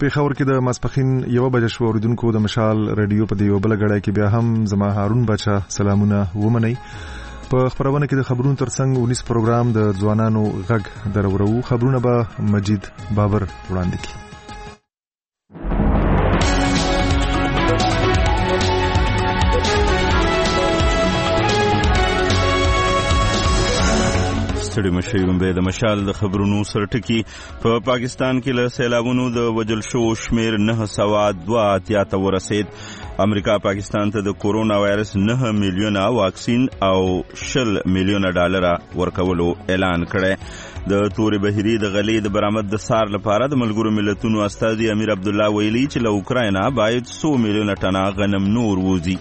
پیښور کې د ماسپخین 1 بجې شو. اوریدونکو د مشال رادیو په دیو بل غړای کې بیا هم زما هارون بچا سلامونه ومنئ. په خبرونه کې د خبرونو ترڅنګ 19 پروګرام د ځوانانو غږ درورو. خبرونه به مجید بابر وړاندې کړي. ستړي مشریم به د مشال د خبرونو سرټکی. په پاکستان کې له سیلابونو د وجل شو شمیر 982 ته ورسید. امریکا پاکستان ته د کورونا وایرس 9 میلیونه واکسین او 10 میلیونه ډالر ورکولو اعلان کړی. د تورې بهيري د غلې د برآمد د سار لپاره د ملګرو ملتونو استازي امیر عبد الله ویلي چې له اوکراینا باید 100 میلیونه ټنه غنم نور ووزي.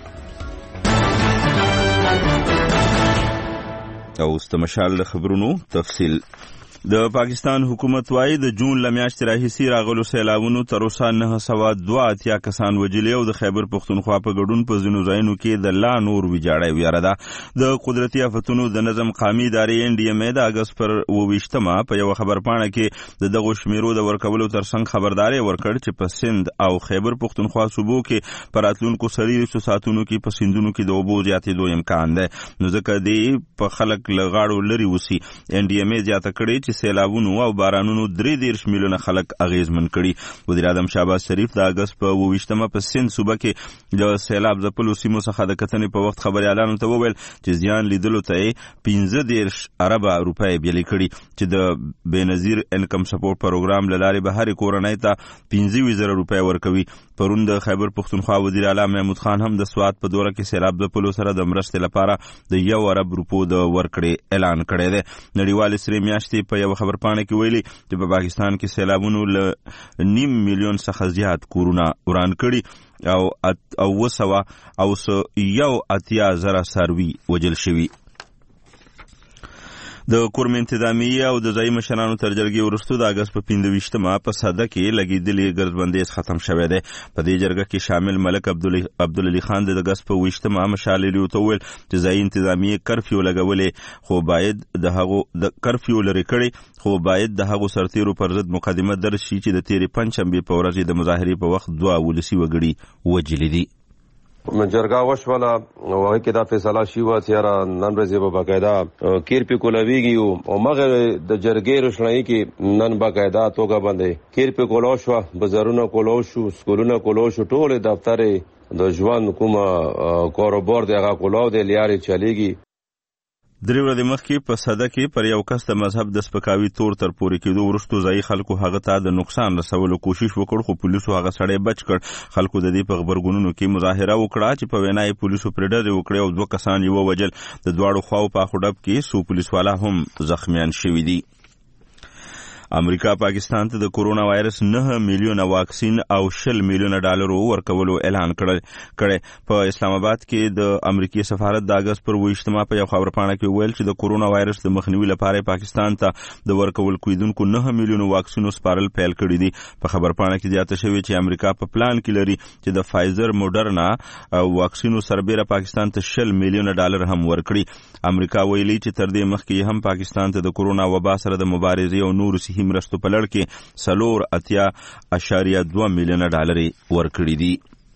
او استمشال خبرونو تفصیل. د پاکستان حکومت وايي د جون لمیاشتې راهیسې راغلو سیلابونو تر اوسه 982 کسان وژلي او د خیبر پښتونخوا په ګډون په ځینو ځایونو کې د لا نور ویجاړۍ ویره ده. د قدرتي آفتونو د نظم قامي ادارې NDMA د اګست پر 28 په یو خبرپاڼه کې د دغو شمیرو د ورکولو ترڅنګ خبرداري ورکړ چې په سند او خیبر پښتونخوا صوبو کې پر راتلونکو څلوېښتو ساعتونو کې په سیندونو کې د اوبو زیاتېدو امکان دی، نو ځکه دې په خلک له غاړو لرې وسي. NDMA زیاته کړې سیلابونو او بارانونو 33 میلیونه خلک اغیزمن کړي. وزیر اعظم شهباز شریف د اګست په 28 په سند صوبه کې د سیلاب ځپلو سیمو څخه د کتنې په وخت خبريالانو ته وویل چې زیان لیدلو ته 15 ارب روپۍ بیلې کړي چې د بېنظیر انکم سپورټ پروګرام لاره به هر کورنۍ ته 15,000 روپۍ ورکوي. پرون د خیبر پښتونخوا وزیر اعلی محمود خان هم د سواد په دوره کې سیلاب ځپلو سره د مرستې لپاره د 1 ارب روپو د ورکړې اعلان کړی دی. نړیوال سری میاشتې په یو خبرپاڼه کې ویلي چې په پاکستان کې سیلابونو له 9 میلیون څخه زیات کورونه وران کړي او 181,000 څاروي وژل شوي. د کورم انتظامیه او د ځایي مشرانو تر جرګې وروسته د اګست په 25 په ساده کې لګېدلې ګرځبندیز ختم شوی دی. په دې جرګه کې شامل ملک عبدالعلي خان د اګست په 28 مشال ته وویل چې ځایي انتظامیه کرفیو لګولې خو باید د هغو د کرفیو لرې کړي خو باید د هغو سرتیرو پر ضد مقدمه درج شي چې د تیرې پنجشنبې په ورځ د مظاهرې په وخت 2 ولسي وګړي وژلي دي. جرګه وشوله او هغه کې دا فیصله شوه چې نن ورځ به باقاعده کیر په کولویږي او مغه د جرګې روشنايي کې نن باقاعده توګه باندې کیر په کولو شو، بازارونه کولو شو، سکولونه کولو شو، ټول دفتر د ژوند کومه کاروبار دی هغه کولو دی لیاري چلیږي. درې ورځې مخکې په صده کې پر یو کس د مذهب د سپکاوي تور تر پورې کېدو وروسته ځایي خلکو هغه ته د نقصان رسولو کوشش وکړ خو پولیسو هغه سړی بچ کړ. خلکو د دې په غبرګونونو کې مظاهره وکړه چې په وینا یې پولیسو پرې ډزې وکړې او 2 کسان یې ووژل. د دواړو خواو په اخوډب کې څو پولیسوالا هم زخمیان شوي دي. امریکا پاکستان ته د کورونا وایرس 9 میلیونه واکسین او 10 میلیونه ډالر ورکولو اعلان کړی. په اسلام آباد کې د امریکای سفارت د اګست پر 28 په یو خبرپاڼه کې ویل چې د کورونا وایرس د مخنیوي لپاره پاکستان ته د ورکول کېدونکو 9 میلیونه واکسینو سپارل پیل کړی دي. په خبرپاڼه کې زیاته شوی چې امریکا په پلان کې لري چې د فایزر موډرنا واکسینو سربېره پاکستان ته 10 میلیونه ډالر هم ورکړي. امریکا ویلي چې تر دې مخکې هم پاکستان ته د کورونا وبا سره د مبارزې او نور صحي مرستو په لړ کې 4.2 میلیونه ډالر ورکړي دي.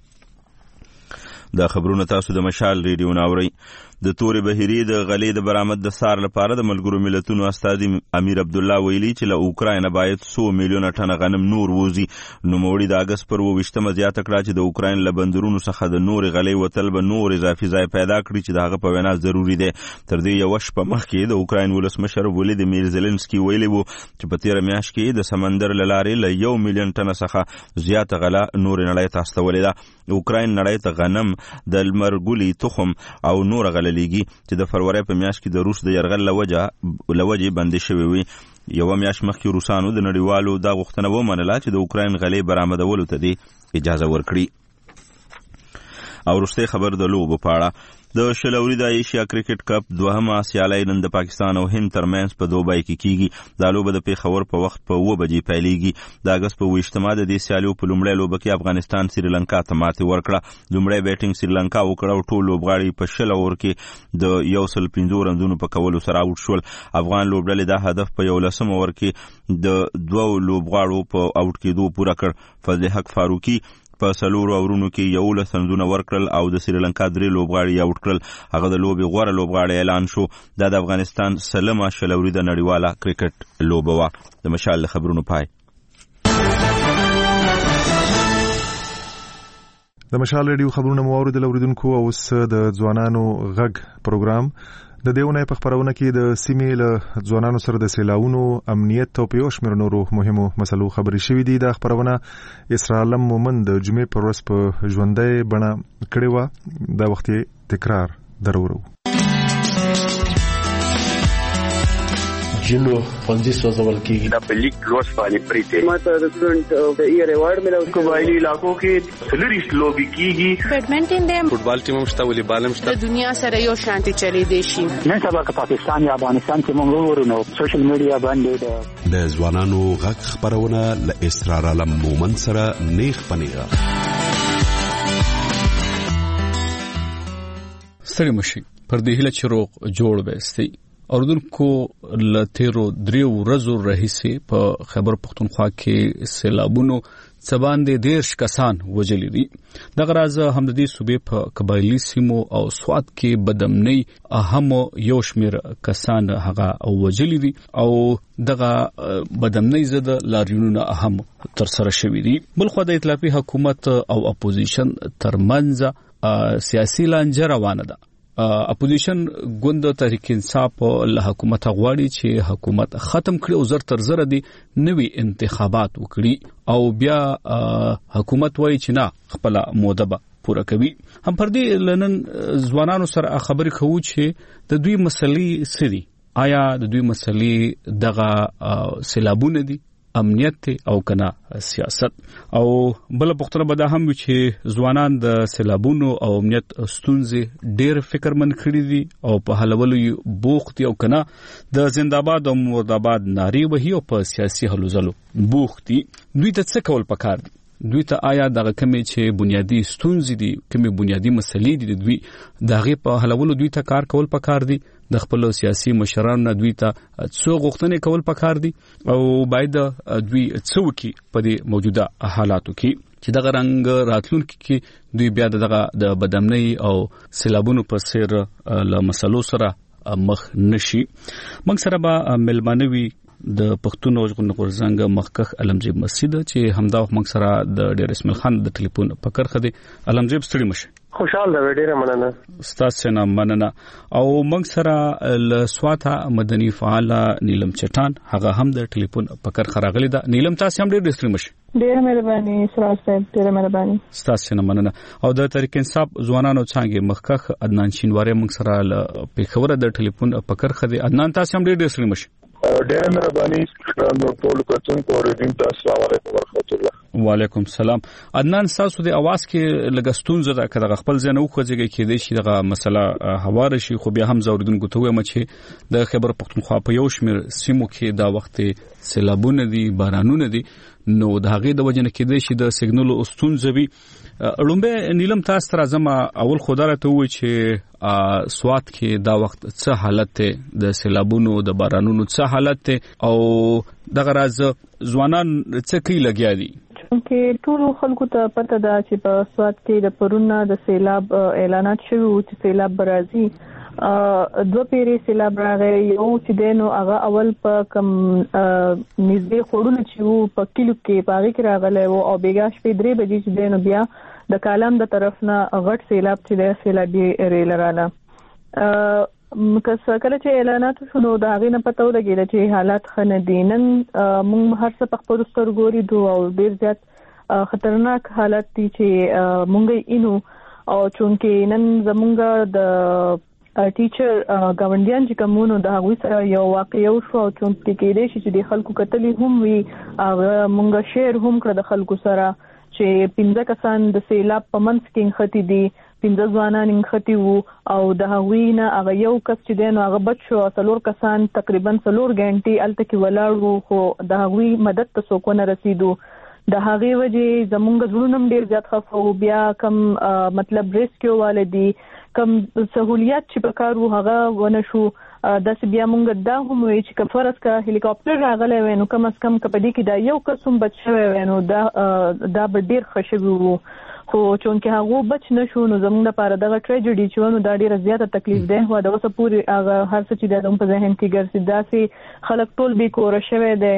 دا خبرونه تاسو د مشال ریډیو ناورئ. د تورې بهيري د غلې د برآمد د سار لپاره د ملګرو ملتونو استازي امیر عبد الله ویلي چې له اوکراینا باید 100 میلیونه ټنه غنم نور ووزي. نوموړي د اګست پر 28 زیاته کړه چې د اوکراین له بندرونو څخه د نور غلې وتل به نور اضافي ځای پیدا کړي چې د هغه په وینا ضروري دی. تر دې یو شپه مخکې د اوکراین ولسمشر ولادیمیر زيلنسکي ویلي وو چې په تیر میاشت کې د سمندر له لارې له 1 میلیون ټنه څخه زیاته غله نور نړۍ ته استولې ده. اوکراین نړۍ ته غنم د لمرګولي تخم او نور غله لیږي چې د فروری په میاشت کې د روس د یرغل لوجې بندي شوې وي. یو میاشت مخکې روسانو د نړیوالو دا غوښتنه ومنله چې د اوکراین غلې برآمدولو ته دې اجازه ورکړي. او وروستی خبر د لوبو په اړه. د شلوري د ایشیا کرکټ کپ دوهمه سیالي نن د پاکستان او هند ترمنځ په دوبۍ کې کیږي. دا لوبه د پیښور په وخت په 9 بجې پیلېږي. د اگست په 28 د دې سیالیو په لومړۍ لوبه کې افغانستان سریلانکا ته ماتې ورکړه. لومړی بیټینګ سریلانکا وکړه او ټول لوبغاړي په 100 اوور کې د 115 رنونو په کولو سره آوټ شول. افغان لوبډلې دا هدف په 11 اوور کې د 2 لوبغاړو په آوټ کېدو پوره کړ. فضل حق فاروقي په 4 اورونو کې 11 رنونه ورکړل او د سریلانکا 3 لوبغاړي آوټ کړل. هغه د لوبې غوره لوبغاړی اعلان شو. دا د افغانستان سلمه شلوري د نړیواله کرکټ لوبه وه. د مشال خبرونو پای. د مشال ریډیو خبرونه مو اوریدل اوریدونکو. اوس د ځوانانو غږ پروګرام د دیونه په خبرونه کې د سیمې له ځوانانو سره د سیلاونو امنیت او په شمیر نورو مهمو مسلو خبرې شوې دي. د خبرونه اسرا عالم مومند د جمعې پر ورځ په ژوندۍ بڼه کړې و. دا وخت تکرار درورو. جنو فنزي سوزول کیږي د پلیک روز باندې پریته ماته د سټډنټ د ایئر ایوارډ ملو. قبایلی علاقو کې سلریش لوبي کیږي. بیډمنټن د فوټبال ټیم مشته ولې بالم شته. د دنیا سره یو شانتي چلی دی شي. نن سبا که پاکستان یا افغانستان کې موږ ورونو سوشل میډیا باندې د ځوانانو غږ خبرونه ل اسرار عالم مومن سره نیخ پنیغه ستړي مشي پر دې هله چروغ جوړ وستي. اردوونکو له تیرو 3 ورځو راهیسې په خیبر پختونخوا کې سیلابونو څباندې 10 کسان وژلي دي. دغه راز هم د دې صوبې په قبایلی سیمو او سوات کې بدامنۍ اهم یو شمیر کسان هغه وژلي دي او دغه بدامنۍ زده لاریونونه اهم تر سره شوي دي. بلخو د ائتلافي حکومت او اپوزیشن ترمنځ سیاسي لانجه روانه ده. اپوزیشن ګوند تحریک انصاف له حکومت غواړي چې حکومت ختم کړي او زر تر زر دي نوي انتخابات وکړي او بیا حکومت وایي چې نه خپل موده به پوره کوي. هم پر دې لنن ځوانانو سره خبرې کوو چې د دوی مسلې سری آیا د دوی مسلې دغه سیلابونه دي، امنیت او کنا سیاست. او بل پختنه به دا هم چې ځوانان د سیلابونو او امنیت ستونزې ډېر فکرمن کړي دي او په حلولو بوخت دي او کنا د زنده‌باد او مرده‌باد ناری وهي او په سیاسي حلو ځلو بوخت دي. دوی ته څه کول پکار دي؟ دوی ته آیا دغه کمې چې بنیادی ستونزې دي، کمې بنیادی مسلې دي، دوی دغه په حلولو دوی ته کار کول پکار دي. د خپل سیاسي مشرانو دوی ته څو غوښتنې کول پکار دي او باید دوی څو کې په دې موجوده حالاتو کې چې دغه رنګ راتلونکي کې دوی بیا دغه د بدامنۍ او سیلابونو په سیر له مسلو سره مخ نشي. موږ سره به ملمانوي د پښتون او غورځنګ مخکخ علمجیب مسجد چې همدا موږ سره د ډیر اسماعیل خان د ټلیفون پکړ خدي. علمجیب ستړي مشه. خوشاله ډیره مننه. ستاسو نه مننه. او موږ سره ل سواته مدني فعال نیلم چټان هغه هم د ټلیفون پکړ خراغلی دا. نیلم تاسو هم ډیر ستړي مشه. ډیر مهرباني سراج صاحب، ډیر مهرباني. ستاسو نه مننه. او د تحریک انصاف ځوانانو څنګه مخکخ عدنان شینواری موږ سره ل پیښور د ټلیفون پکړ خدي. عدنان تاسو هم ډیر ستړي مشه. ډېر مهرباني. نو ټول کتونکو اوریدونکو السلام علیکم ورحمۃ الله. وعلیکم السلام. عدنان تاسو د اواز کې لګستون زده کړه خپل ځنه وخوځيږي کې د شي دغه مسله هواره شي، خو بیا هم زوریدونکو ته وایم چې د خیبر پختونخوا په یو شمیر سیمو کې دا وخت سیلابونه دي، بارانونه دي، نو د هغې د وجنه کې د شي د سیګنال ستونزوي. لومبه نیلم تاسو تر ازمه اول خدای ته وای چې سوات کې دا وخت څه حالت د سیلابونو د بارانونو څه حالت او دغه راز ځوانان څه کوي لګیا دي؟ چې ټول خلکو ته پته ده چې په سوات کې د پرونه د سیلاب اعلانات شوي وو چې سیلاب برازي. دو پیری سیلاب راغی، یو چې دینو هغه اول په کم نږدې خورونه چې وو په کلو کې پاغي کې راغلی وو او بیګا شپې 3 بجې چې دینو بیا د کالم د طرف نه غټ سیلاب چې د سیلابي ریل رااله. کله چې اعلانات شنو دا غینه پته ولګیده چې حالات خنه دي. نن موږ هر څه په خپل سترګو ګوري او ډیر زیات خطرناک حالات دي چې مونږ اینو او چونکه نن زمونږ د ټیچر گاونډیان چې کومونو د هغوی سره یو واقعي شو او چونکه کې دې چې د خلکو کتلې هم وي هغه مونږ شیر هم کړ د خلکو سره چې 15 کسان د سیلاب په منځ کې ختی دي 15 ځوانان ختی وو او د هغوی نه هغه یو کس چې دین هغه بچ شو 3 کسان تقریبا 3 غنټې الته کې ولاړ وو خو د هغوی مدد ته څوک نه رسیدو د هغه وجه زمونږ زړونم ډیر زیات خفو بیا کم مطلب ریسکیو والدي کم سہولیات چې په کار وو هغه ونه شو د بیا مونږ دا هم وی چې کفرس کا هلیکاپټر راغلی وینو کم از کم کپدی کې دا یو قسم بچ شوی وینو دا ډیر خوشبو وو خو چونکه هغه بچ نشو نو زموږ لپاره دغه ټریجډي چې ونه دا ډیره زیاته تکلیف ده و دا اوس پوری هغه هر څه چې د په ذهن کې ګرځي داسې خلک ټول به کور شوی دی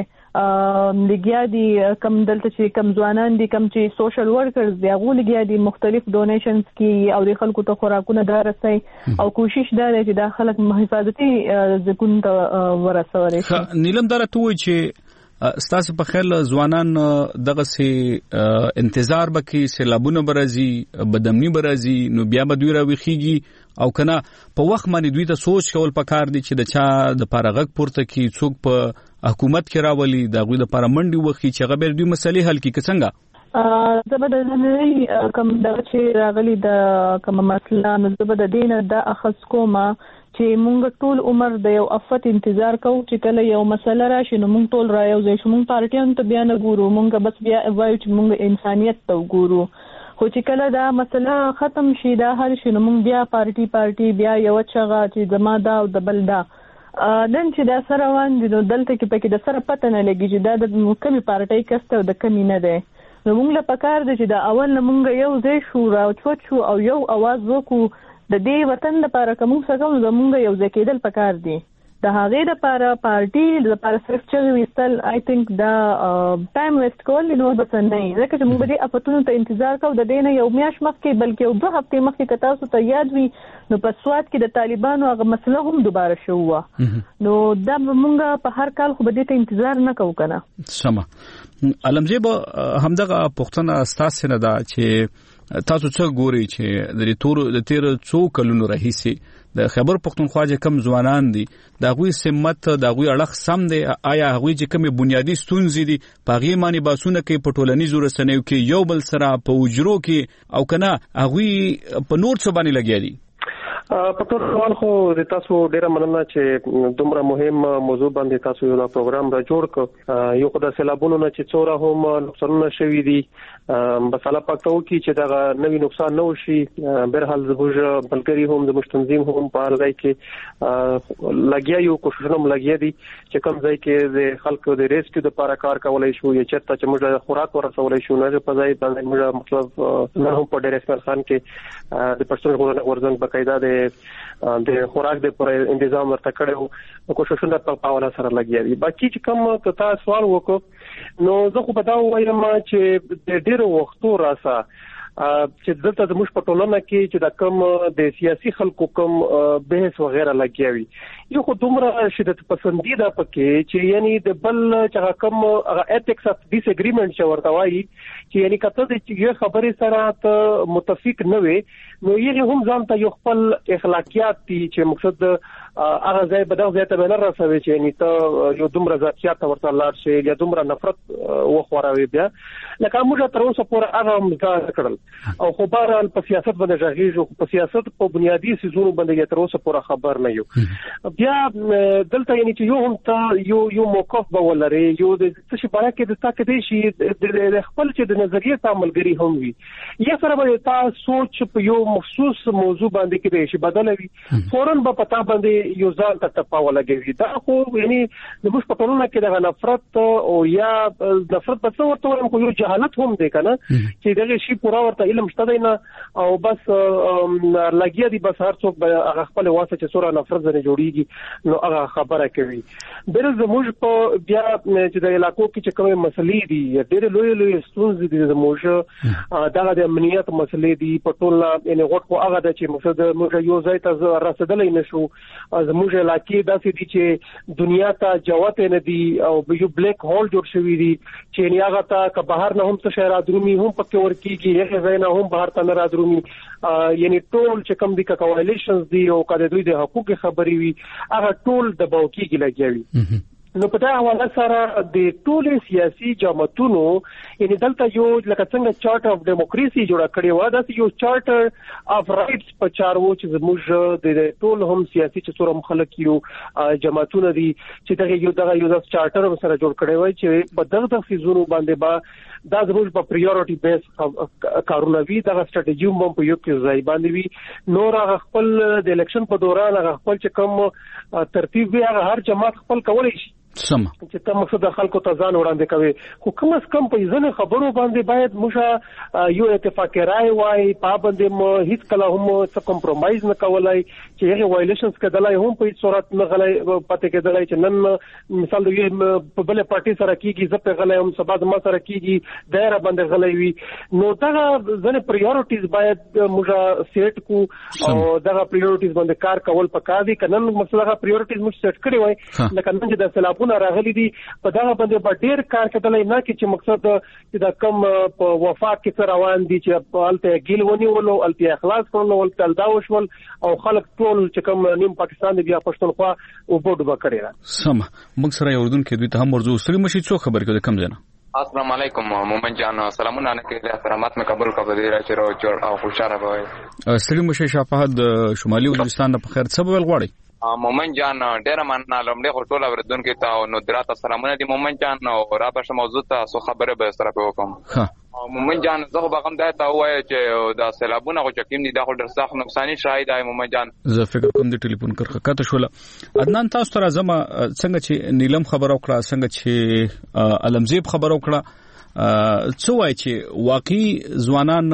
لګیا دي کم دلته چې کم ځوانان دي کم چې سوشل ورکرز دي هغه لګیا دي مختلف ډونیشنز کې او د خلکو ته خوراکونه دارسي او کوشش دا دی چې دا خلک حفاظتي ځکون ته ورسوري نیلم درته وای چې ستاسو په خیال ځوانان دغه سي انتظار بکې سیلابونه برازي بدامني برازي نو بیا به دوی راويخيږي او کنه په وخت باندې دوی ته سوچ کول پکار دي چې د چا د پارغک پورته کی څوک په حکومت کې راولي دا غوي د پارمنډي وخی چې غبر دوی مسلې حل کی څنګه زبردست کوم دغه چې راغلي د کوم مسله نو زبردست دینه د اخص کومه چې مونږ ټول عمر د یو افت انتظار کوو چې کله یو مسله راشي نو مونږ ټول رايو ځای شو مونږ پارټیان ته بیا نه ګورو مونږ بس بیا وایو چې مونږ انسانيت ته ګورو خو چې کله دا مسله ختم شي دا حل شي نو مونږ بیا پارټي بیا یو چغه چې زما دا او د بل دا نن چې دا سره وان دي نو دلته کې پکې د سره پته نه لګي چې دا د کمی پارټي کسته او د کمی نه ده نو موږ له پکار دي چې دا اول موږ یو ځای شو راوچوت شو او یو आवाज وکړو د دې وطن لپاره کوم څه کوم زموږ یو ځای کېدل پکار دي د هغه لپاره پارټي د لپاره صرف چې وستل آی تھنک دا ټایم ویسټ کول نو بس نه ځکه چې موږ دې افتونو ته انتظار کوو د دې نه یو میاش مخکې بلکې یو 2 هفته مخکې کتا اوس ته یاد وي نو په سواد کې د طالبانو هغه مسله هم دوباره شو نو دا موږ په هر کال خو به دې ته انتظار نه کوو کنه سم علمزیب همدغه پښتنه استاد نه دا چې تاسو څه ګوري چې د تیر څو کلونو راهیسي د خیبر پختونخوا چې کم ځوانان دي دا غوي سمت دا غوي اړخ سم دي آیا غوي چې کومه بنیادی ستونزې دي پاغي معنی باسونه کې پټولنیزو رسنیو کې یو بل سره په وجرو کې او کنه غوي په نور څه باندې لګیا دي په ټول ډول خو د تاسو ډیره مننه چې دومره مهم موضوع باندې تاسو یو پروګرام را جوړ ک یو خدای سیلابونو نه چې څوره هم نقصانونه شوي دي بس الله پاک ته وکړي چې دا نوې نقصان نه وشي برحال زموږ بلګری هم د مشتنظیم هم په هر ځای کې لګیا یو کوششونه لګیا دي چې کوم ځای کې د خلکو د ریسکیو لپاره کار کولای شو یا چېرته چې موږ خوراک ورسولای شو نه په ځای باندې موږ مطلب نه هم په ډېر اسمر خان کې د پښتون ورزنګ بقاعده د خوراک د پر تنظیم ورته کړو کوششونه په پاوله سره لګیا دي باقي چې کوم تاسو سوال وکړو نو زه خو په دا وایم چې د ډیرو وختو راسه چې دلته د مش پټولنه کې چې د کوم د سیاسي خلکو کوم بحث وغیرہ لګیاوي یو خو دومره شدت پسندیده پکې چې یعنی د بل چې کوم ایتکس اف ډیس اګریمنت چې ورته وایي چې یعنی کته د یو خبرې سره ته متفق نه وي نو یې هم ځان ته یو خپل اخلاقیات دي چې مقصد هغه ځای به دا ځای ته نه رسوي چې یعنی ته یو دومره ذاتیات ورته لاړ شي یا دومره نفرت وخوروي بیا لکه موږ تر اوسه پورې هغه مزګار کړل او خو بهرحال په سیاست باندې ژغېږو په سیاست په بنیادی سيزونو باندې تر اوسه پورې خبر نه یو بیا دلته یعنی چې یو هم ته یو موقف به ولري یو د څه شي باره کې د تا کې شي د خپل چې د نظریه تعاملګری هم وي یا سره به تا سوچ په یو مخصوص موضوع باندې کې شي بدلوي فورن به پتا باندې یو ځان ته تپاو لګوي دا خو یعنی د مش په ټولنه کې د نفرت او یا نفرت په څور ته خو یو جهالت هم دی کنه چې دغه شی پورا ورته علم شته دی نه او بس لګیا دي بس هر څوک هغه خپل واسه چې سوره نفرت زنه جوړیږي نو هغه خبره کوي بل زموږ په بیا چې د علاقو کې چې کومه مسلې دي ډېر لوی ستونزې دي زموږ دغه د امنیت مسلې دي په ټول یعنی غوټ خو هغه د چې مقصد موږ یو ځای ته رسیدلای نشو زموږ علاقې داسې دي چې دنیا ته جوته نه دي او یو بلیک هول جوړ شوی دي چې نه هغه ته که بهر نه هم څه شهر درومي هم پکې ورکیږي هغه ځای نه هم بهر ته نه رادرومي یعنی ټول چې کوم دي کوایلیشنز دي او کله دوی د حقوقي خبري وي هغه ټول د باوکیږي لګیوي نو په دا حواله سره د ټولې سیاسي جماعتونو یعنی دلته یو لکه څنګه چارټر اف ډیموکراسي جوړ کړی و دا یو چارټر اف رائټس په چارو چې زموږ د ټول هم سیاسي چې څوره مخالک یو جماعتونه دي چې دغه یو چارټر سره جوړ کړی وای چې په دغه سيزونو باندې با دا زموږ په پریورټي بیس کارونه وی دا سټریټیجی هم په یو کې ځای باندې وی نور هغه خپل د الیکشن په دوران هغه خپل چې کوم ترتیب وی هغه هر جماعت خپل کولای شي سم چې تاسو مقصد خلکو ته ځان وړاندې کوي خو کوم اس کم په ځنه خبرو باندې باید موږ یو اتفاق راي وای په باندې مو هیڅ کله هم څه کمپرمایز نه کولای چې هغه وایلیشنز کېدلای هم په صورت نه غلای پته کېدلای چې نن مثال دی په بل پارټي سره کیږي زه په غلای هم سبا ما سره کیږي دایره باندې غلای وي نو دا ځنه پریورټیز باید موږ سیټ کو او دا پریورټیز باندې کار کول پکار دي کنه مقصد هغه پریورټیز موږ سیټ کړی وای لکه نن چې د سلابونه راغلي دي په دا باندې په ډیر کار کېدلای نه چې مقصد چې دا کم په وفاق کې روان دي چې په الته ګیل ونیول او الته اخلاص کول او الته دا وشول او خلک ټول چې کوم نیم پاکستان دی بیا پښتونخوا او بوډ وکړي را سم موږ سره اردن کې دوی ته هم ورزو سړي مشي څو خبر کې کم ځنه السلام علیکم مومن جان سلامونه نه کې احترامات مې قبول کړو دې راځي راو جوړ او خوشاله وای سړي مشي شفاعت شمالي وزیرستان په خیر سبب غواړي مومن جان ډیر مننه لمړی خټول اوردون کې تا نو درات سلامونه دي مومن جان او را په موضوع ته سو خبره به سره وکم مومن جان زه به کوم دا ته وای چې دا سیلابونه او چکیم دي دا خو ډیر سخت نقصان شایدای مومن جان زه فکر کوم د ټلیفون کرخه شول عدنان تاسو ته راځم څنګه چې نیلم خبر او کړه څنګه چې علمزیب خبر او کړه څو وای چې واقعي ځوانان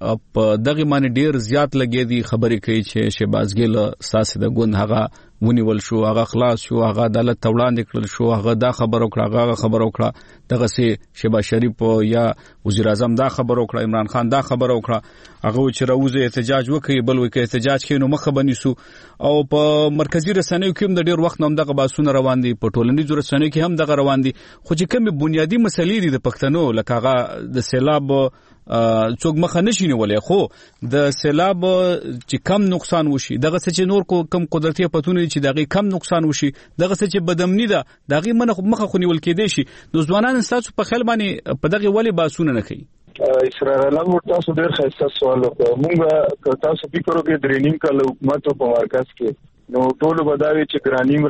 په دغه معنی ډیر زیات لګي دي خبرې کوي چې شهبازګل ساسه د ګوند هغه ونیول شو هغه خلاص شو هغه عدالت توړاندې کړل شو هغه دا خبر وکړه هغه خبر وکړه دغه سي شهباز شریف یا وزیر اعظم دا خبر وکړه عمران خان دا خبر وکړه هغه چې راوځي احتجاج وکړي بل وکړي احتجاج کوي نو مخه بنیسو او په مرکزی رسنیو کې هم د ډیر وخت نوم دغه باسونه روان دي په ټولنیزو رسنیو کې هم دغه روان دي خو چې کوم بنیادی مسلې دي د پښتنو لکه هغه د سیلاب څوک مخه نشي نیولای خو د سیلاب چې کم نقصان وشي دغه څه چې نور کم قدرتي پتون چې دغه کم نقصان وشي دغه څه چې بدامنی ده دغه مخه خونیول کېدې شي نو ځوانان تاسو په خیال باندې په دغه ولی باسونه نه کوي اسرار علم تاسو ډیر ښه سوال وکړ موږ تاسو فکر وکړئ درینګ کله حکومت په مرکز کې نو ټول بداوي چې ګرانیم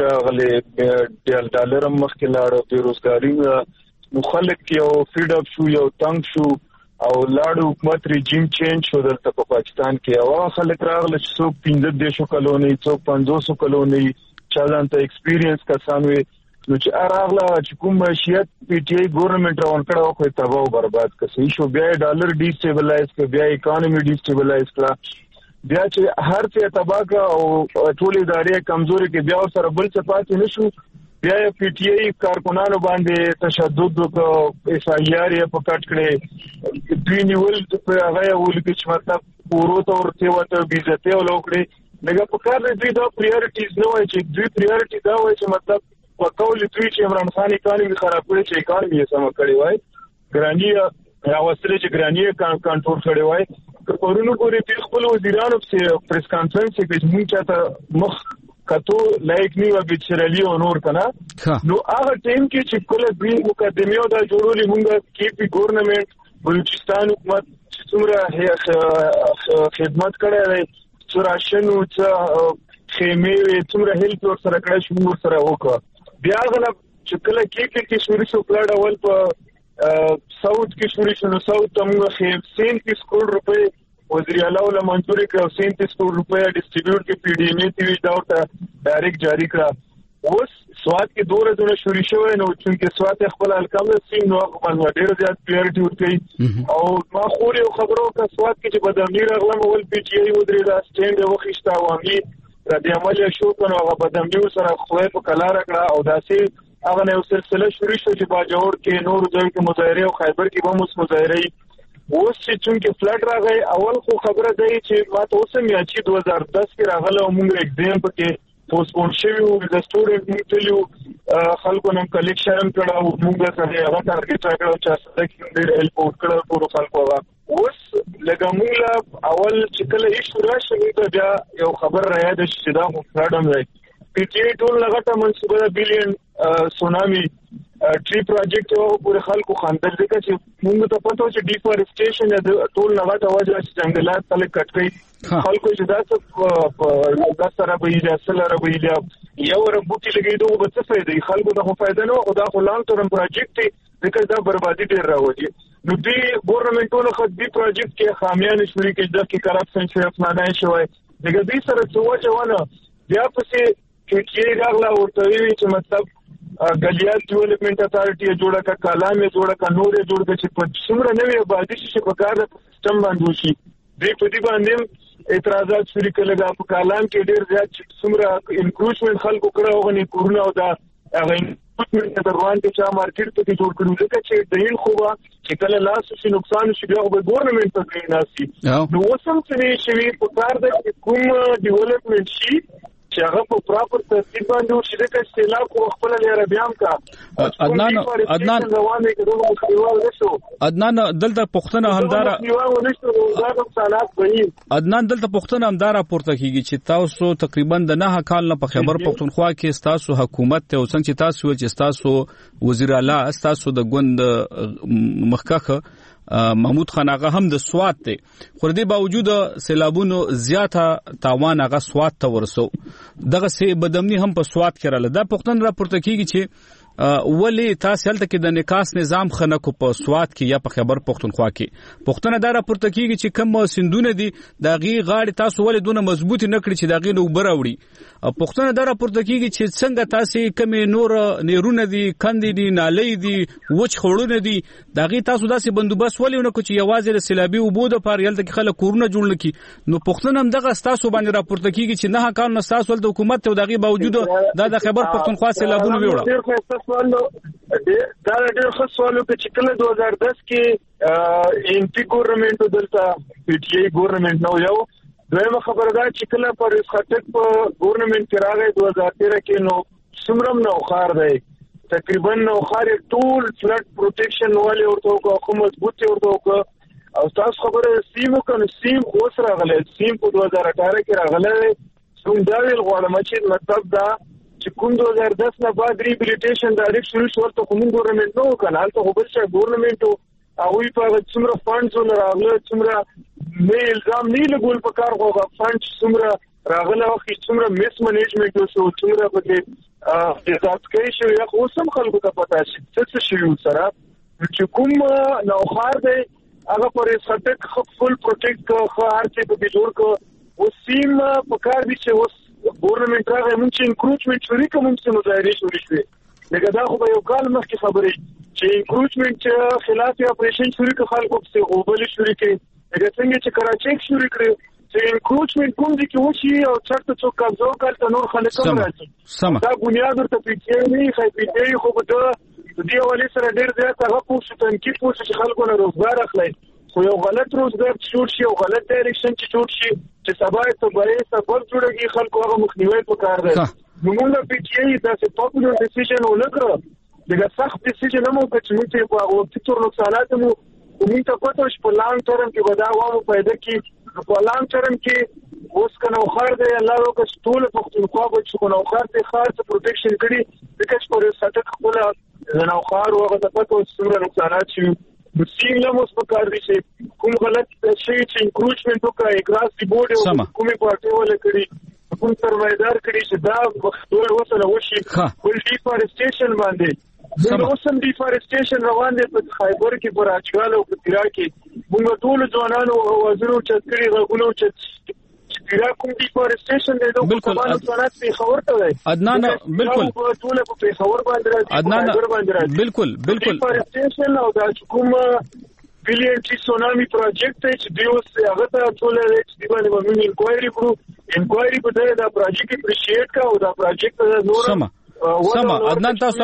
راغله ډالر مخکې لاړ بیروزګاری نو خلک یو فیډ اپ شو یو تنگ شو او لاړو حکومت ریجیم چینج شو دلته په پاکستان کې او خلک راغله چې څوک 15 کلونی څوک 500 کلونی چالان ته ایکسپیرینس کسان وي نو چې راغله چې کوم شیعت پی ټی آی ګورنمنت روان کړه خو تباہ او برباد کړي شو بیا ډالر ډیسټیبلایز کړ بیا اکانومي ډیسټیبلایز کړه بیا چې هر څه تباہ کړ او ټول ادارې کمزوري کې بیا سره بل څه پاتې نشو بیا پی ټی آی کارکونانو باندې تشدد وکړ ایس آی آر یې پکټ کړي دوی نیول په هغه ولکه چې مطلب ورو ته ورته وته بیزته ولوکړي لکه په کار دوی دا پریورټیز نه وای چې دوی پریورټی دا وای چې مطلب په کول دوی چې عمران خان اکانومي خراب کړي چې اکانومي یې سم کړی وای ګرانی راوستل چې ګرانی کنټرول کړی وای کورونو پورې په خپل وزیرانو په پریس کانفرنس کې موږ چاته مخ کتو لایک نیو بیچرلی او نور کنا نو هغه ټیم کې چې کله دوی مقدمه دا جوړولې موږ کې په ګورنمنت بلوچستان حکومت څومره خدمت کړی چې راشن او خیمه څومره هیلپ ور سره کړی شو ور سره وکړه بیا غلا چې کله کې شوري شو کړه اول په ساوث کې شوري شو نو ساوث موږ خیم 37 کروڑ روپے وزیر اعلی ول منظوري کړو 37 کروڑ روپے ډیسټریبیوټ کې پی ډی ایم ای تی دا ډایرکټ جاری کړه اوس سواد کې دوه ورځې شوري شوی نو چې سواد خپل الکم سیم نو خپل ډیر زیات کلیئرټي ورکړي او ما خوري خبرو کا سواد کې چې بدامنی راغلم اول پی ټی آی ودرې دا سټینډ وخښتا عوامي را دې عمل شو کنه هغه بدامنی سره خوې په کلار کړه او داسې هغه نو سلسله شروع شو چې باجوړ کې نور ځای کې مظاهره او خیبر کې هم اوس مظاهره اوس چې څنګه فلډ راغی اول خو خبره دی چې ما ته اوس مې چې 2010 کې راغله موږ ایگزام پکې پوسټپون شوی او د سټوډنټ موږ تلو خلکو نن کلیکشن کړه موږ سره هغه ټارګټ راکړو چې څنګه د هیلپ کړه ټول خلکو اوس لکه موږ اول چې کله هیڅ راشي ته بیا یو خبر را یاد شي دا فلډم دی پی ټی آی ټول لغته منصوبه بلین سونامي ټری پروجیکټ او پر خلکو خاندل دي چې موږ ته پته و چې ډیفورسټیشن د ټول نغټ وجه چې جنگلات تل کټ کړي خلکو چې دا سره به یې اصل را به یې یو ربوټي لګیدو به څه فائدې خلکو ته فائدہ نه او دا خو لانګ ټرم پروجیکټ دی ځکه دا بربادي ډیر راوځي نو دی ګورنمنټونو خو دې پروجیکټ کې خامیان شوري کې د کې کرپشن شوی افنانای شوی دغه دې سره څه وجهونه بیا پسې کې راغلا ورته وی چې مطلب غلیات ډیولپمنٹ اتھارټي جوړه کا کلام جوړه کا نور جوړه چې په څومره نوې آبادی شي په کار د سیستم باندې شي دې په دې باندې اعتراضات شروع کړل په کلام کې ډېر زیات څومره انکروچمنت خلکو کړو غني کورونه او دا هغه انکروچمنت د روان کې چې مارکیټ ته جوړ کړو ځکه چې دین خو چې کله لاس شي نقصان شي بیا به ګورنمنت ته کوي ناسي نو وسم چې شي په کار د کوم ډیولپمنٹ شي چې هغه په پراپر ترتیب باندې ورشي د استعلاق او خپل لري بیان کا عدنان دلته پښتنه همدارا عدنان دلته پښتنه همدارا پورته کیږي چې تاسو تقریبا د 9 کال نه په خیبر پښتونخوا کې تاسو حکومت ته اوسنګ چې تاسو چې تاسو وزیر اعلی تاسو د ګوند مخکخه محمود خان هغه هم د سواد ته خو دې باوجود سیلابونو زیاته تاوان هغه سواد ته ورسو دغه سي بدمنی هم په سواد کې رااله دا پښتون را پورته کیږي چې ولی تاسو هلته کې د نکاس نظام خنکو په سواد کې یا په خیبر پښتونخوا کې پښتنه دره پورته کیږي چې کم سندونه دي داغي غاړي تاسو ولې دونه مضبوطی نکړي چې داغي نو براوړي پښتنه دره پورته کیږي چې څنګه تاسو کم نور نیرونه دي کندې دي نالې دي وچ خړونه دي داغي تاسو داسې بندوبست ولې نه کوي یوازې د سیلابي وبود پر یلته کې خلک کورونه جوړ لکي نو پښتنه هم دغه تاسو باندې را پورته کیږي چې نه کار نه تاسو د حکومت ته داغي باوجود دا د خیبر پښتونخوا سیلابونه ویوړه دا ډېر ښه سوالو چې کله 2010 کې انټي ګورنمنت دلته پی ټی آی ګورنمنت نو یو دویمه خبره ده چې کله پر خاطر په ګورنمنت کې راغی 2013 کې نو سمرم نو خار دی تقریبا نو خار ټول فلډ پروټیکشن والے ورته کو حکومت مضبوط ورته کو او تاسو خبره سیمو کنه سیم اوس راغله سیم په 2018 کې راغله څنګه ویل غواړم چې مطلب دا چې کوم 2010 نه بعد ریبیلیټیشن ډایرکټ شروع شو ته کوم ګورنمنت نو کنه هلته خو بل څه ګورنمنت او وی په څومره فاندز راغله څومره نه الزام نه لګول په کار غو فاند څومره راغله او څومره میس منیجمنت شو څومره په دې احتیاط کوي چې یو اوسم خلکو ته پتا شي څه شي سره چې کوم نو خار دی هغه پرې سټک فل پروټیکټ کو هر څه په جوړ کو او سیم په کار دي چې اوس ګورنمنت راغی موږ چې انکروچمنت شوري کوم څه مظاهره شوري شوې لکه دا خو به یو کال مخکې خبرې چې انکروچمنت خلاف اپریشن شوري کو خلکو څه غوبل شوري کې لکه څنګه چې کراچي شوري کړو چې انکروچمنت کوم دي کې وشي او چرته څوک قبضو کړي نور خلک هم راځي دا بنیاد ورته پیچې نه خای پیچې خو به دې ولې سره ډېر زیات هغه پوښتنه تنقید پوښتنه چې خلکو نه روزګار اخلي خو یو غلط روزګار جوړ شي او غلط ډایرکشن چې جوړ شي چې سبا ته به سبب جوړږي خلکو هغه مخنیوي وکړ دی نو موږ په کې دا څه پاپولر ډیسیژن ولکړو دغه سخت ډیسیژن مو په چې موږ په وخت تور نقصانات مو موږ ته پته شو په لانګ ټرم کې ودا وامو پیدا کی په لانګ ټرم کې اوس کنه خار دی الله رو که ټول پښتونخوا به چې کنه خار ته خاص پروټیکشن کړي دغه پر ساتک خپل نو خار او هغه ته پته څومره نقصانات شي مسیم له موږ په کار دي چې کوم غلط شي چې انکروچمنت وکړي اکراس دی بورډ او کومه پارټي ولا کړي کوم سروایدار کړي چې دا وختونه وسره وشي ول ډیفورسټیشن باندې نو اوسم ډیفورسټیشن روان دي په خیبر کې پر اچوال او په تیرا کې موږ ټول ځوانانو او وزیرو چې کړي غوونو چې تیرا کوم ډیفورسټیشن دی نو بالکل په خبر ته دی عدنان بالکل ټول په خبر باندې عدنان بالکل ډیفورسټیشن او دا کوم بلین چې سونامي پروجیکټ چې دیوس هغه ته ټول چې دی باندې موږ انکوایري کړو انکوایري په دا پروجیکټ اپریشیټ کا او دا پروجیکټ نور سم عدنان تاسو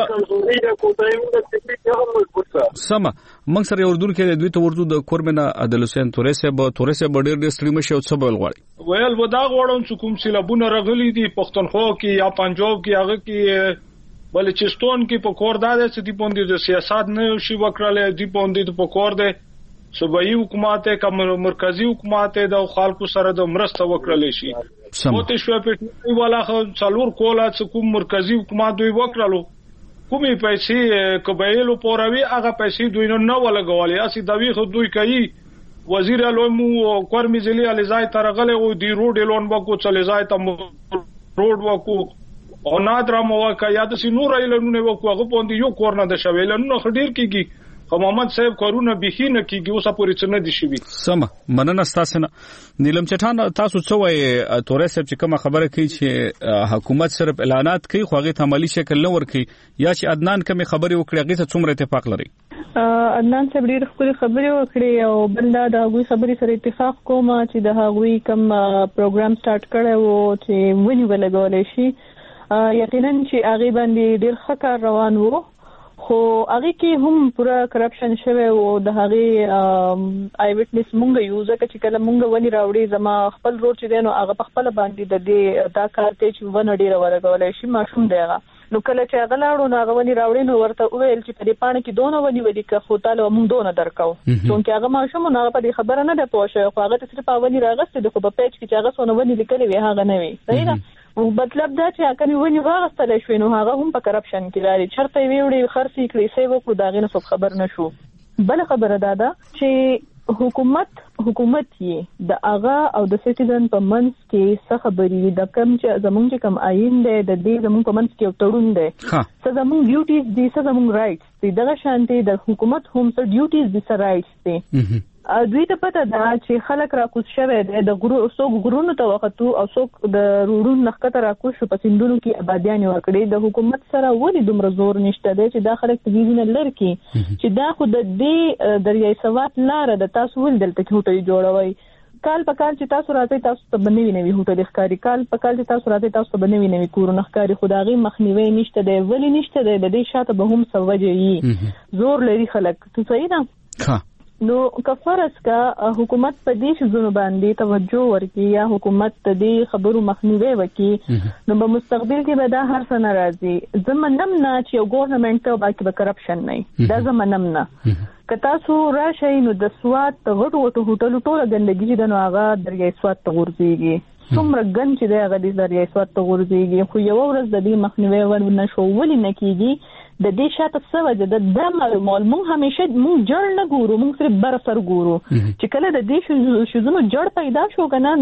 سم موږ سره اردو کې دوی ته ورته د کورمنه عادل حسین تورې صاحب ډېر ډېر مشه او څه بل غواړي ویل ودا غوړم چې کوم سیلابونه رغلي دي پښتونخوا کې یا پنجاب کې هغه کې بلوچستان کې په کور داده چې دی پوندې د سیاست نه شي وکړل دی پوندې په کور ده صوبایي حکومت کوم مرکزی حکومت د خلکو سره د مرسته وکړل شي او ته شو په والا خو څلور کولا چې کوم مرکزی حکومت دوی وکړلو کومي پیسې قبایلو پوروي هغه پیسې دوی نه ولګولې اسی دوی خو دوی کوي وزیر علومو کورمی ضلع علیزای ترغله او دی روډ لون بکو چلیزای ته روډ وکو او نادر مو کا یاد سي نور ایلنونه وکو هغه پوندې یو کورنه د شویلنو خډیر کیږي خو محمد صاحب کورونه بهي نه کیږي اوسه پوری څه نه دي شي سم مننه تاسو نه نیلم چټان تاسو څه وایي تورې صاحب چې کوم خبره کوي چې حکومت صرف اعلانات کوي خو هغه عملی شکل نه ور کوي یا چې عدنان کوم خبري وکړي هغه څه څومره اتفاق لري عدنان صاحب ډېر خپل خبرې وکړي او بل دا غوي خبرې سره اتفاق کوم چې د هغوی کوم پروګرام سٹارټ کړي وو چې ونی ولګولې شي یقینا چې هغه باندې ډېر ښه کار روان وو خو هغه کې هم پورا کرپشن شوه او د هغه آی وټنس مونږ یو ځکه چې کله مونږ ونی راوړي زما خپل روډ چې دینو هغه په خپل باندې د دې دا کار ته چې ونه ډیره ورغولې شي ماشوم دیغه نو کله چې هغه لاړو نو هغه ونی راوړي نو ورته وویل چې په دې پانه کې دونه ونی ودی که خو تعالی مونږ دونه درکاو څنګه هغه ماشوم نو هغه په دې خبره نه ده پوښه خو هغه صرف ونی راغسته د خو په پیج کې چې هغه سونه ونی لیکلې وي هغه نه وي صحیح ده مطلب دا چې هغه ونی واغستل شوی نو هغه هم په کرپشن کې لري چرته ویوړي خرڅې کړې سی وکړو دا غینه څه خبر نشو بل خبره ده چې حکومت یې د هغه او د سټیزن په منځ کې څه خبرې د کم چې زمونږ کوم آئین دی د دې زمونږ په منځ کې یو تړون دی څه زمونږ ډیوټیز دي څه زمونږ رائټس دي دغه شانتي د حکومت هم څه ډیوټیز دي څه رائټس دي دوی ته پته ده چې خلک راکوز شوی دی د غرونو ته وختو او څوک د روډونو نخکته راکوز شو په سیندونو کې آبادیان ورکړي د حکومت سره ولې دومره زور نشته دی چې دا خلک تګیزونه لري چې دا خو د دې دریای سوات لاره د تاسو ول دلته کې هوټل جوړوي کال په کال چې تاسو راځي تاسو ته بنوي نوي هوټل ښکاری کال په کال چې تاسو راځي تاسو ته بنوي نوي کورونه ښکاری خدایي مخنیوي نشته دی ولې نشته دی د دې شاته به هم سوجي زور لري خلک ته صحیح ده نو کفارس کا حکومت په دې شزونو باندې توجه ورکړي یا حکومت ته دې خبرو مخنیوي وکړي نو په مستقبل کې به دا هر څه ناراضي زمنم نه چې یو ګورنمنت ته باقي به کرپشن نه دا زمنم نه کتا سو راشي نو د سواد غټو هوټلو ټوله ګندګي د نو هغه دریای سواد ته ورځيږي څومره ګن چې د هغه د دریای سواد ته ورځيږي خو یو ورځ د دې مخنیوي ورنه شو ولې نه کیږي د دې شاته څه وجه د معلومات مونږ همیشه مونږ جړ نه ګورو مونږ صرف بر سر ګورو چې کله د دې شوزونو جړ پیدا شو کنه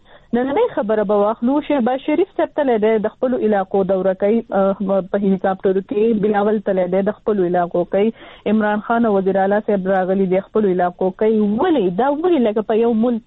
نن خبره به واخلو شهباز شریف ستل د خپل علاقو دوره کوي په هلیکاپټر کې بلاول تل د خپل علاقو کوي عمران خان وزیر اعلی صاحب راغلي د خپل علاقو کوي ولې لکه په یو ملک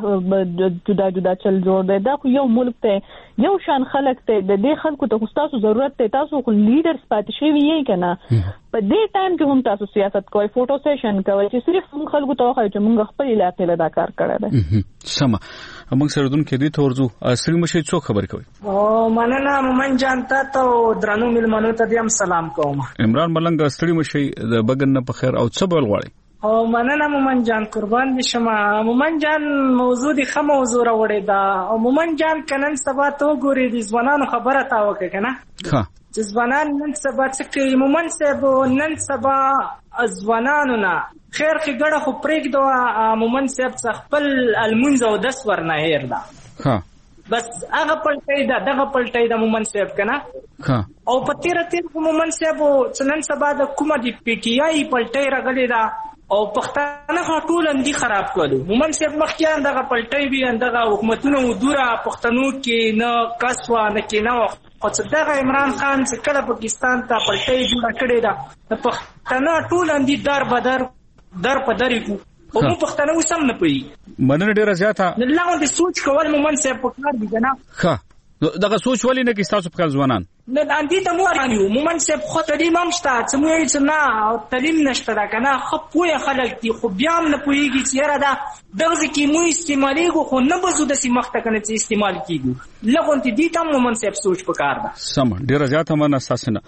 کې د جدا چل جوړ دی دا خو یو ملک ته یو شان خلک ته د دې خلکو ته تاسو ضرورت ته تاسو خو لیډرز پاتې شوی یې کنه په دې ټایم کې هم تاسو سیاست کوئ فوټو سیشن کوئ چې صرف خلکو ته وایي چې موږ خپل علاقې له دا کار کړی دی سم موږ سره دون کې دې تورزو اصلي مشه څو خبر کوي او مننه مومن جان ته درنو ملمنو ته دې سلام کوم عمران ملنګ اصلي مشه د بګن نه په خیر او څه بول غواړي او مننه مومن جان قربان دي شمه مومن جان موضوع دي خمه موضوع راوړی دا او مومن جان کنن سبا تو ګوري دي ځوانانو خبره تا وکړه کنه ها ځوانان نن سبا څه کوي مومن صاحب نن سبا ځوانانو نه خیر کې ګړه خو پرېګ دوه مومن صاحب خپل المنځ او دس ورنه هیر دا ها بس هغه پلټی دا دغه پلټی دا مومن صاحب کنه ها او پتیر مومن صاحب نن سبا د کومه دی پی ټی آی پلټی راغلی دا او پښتانه ټول اندي خراب کړو مومن صاحب مخکې دغه پلټی وی دغه حکومتونو ودوره پښتنو کې نه کسوا نه کې نه او چې دغه عمران خان چې کله پاکستان ته پلټی جوړ کړی دا پښتانه ټول اندي در بدر در په درې کو او موږ پښتانه وسم نه پي مننه ډیره زیاته الله دې سوچ کول مومن صاحب په کار دي نه ښه دغه سوچ ولې نه کې تاسو په خپل ځوانان نه اندي ته مو رانیو مومن صاحب خو تعلیم هم شته چې مو یې نه تعلیم نشته دا کنه خو پوهه خلک دي خو بیا هم نه پوهیږي چې را دا دغه کې مو استعمالېږي خو نه بزو د سیمخته کنه چې استعمال کیږي لغونتی دي ته مومن صاحب سوچ پکار ده سم ډیره زیاته من اساسنه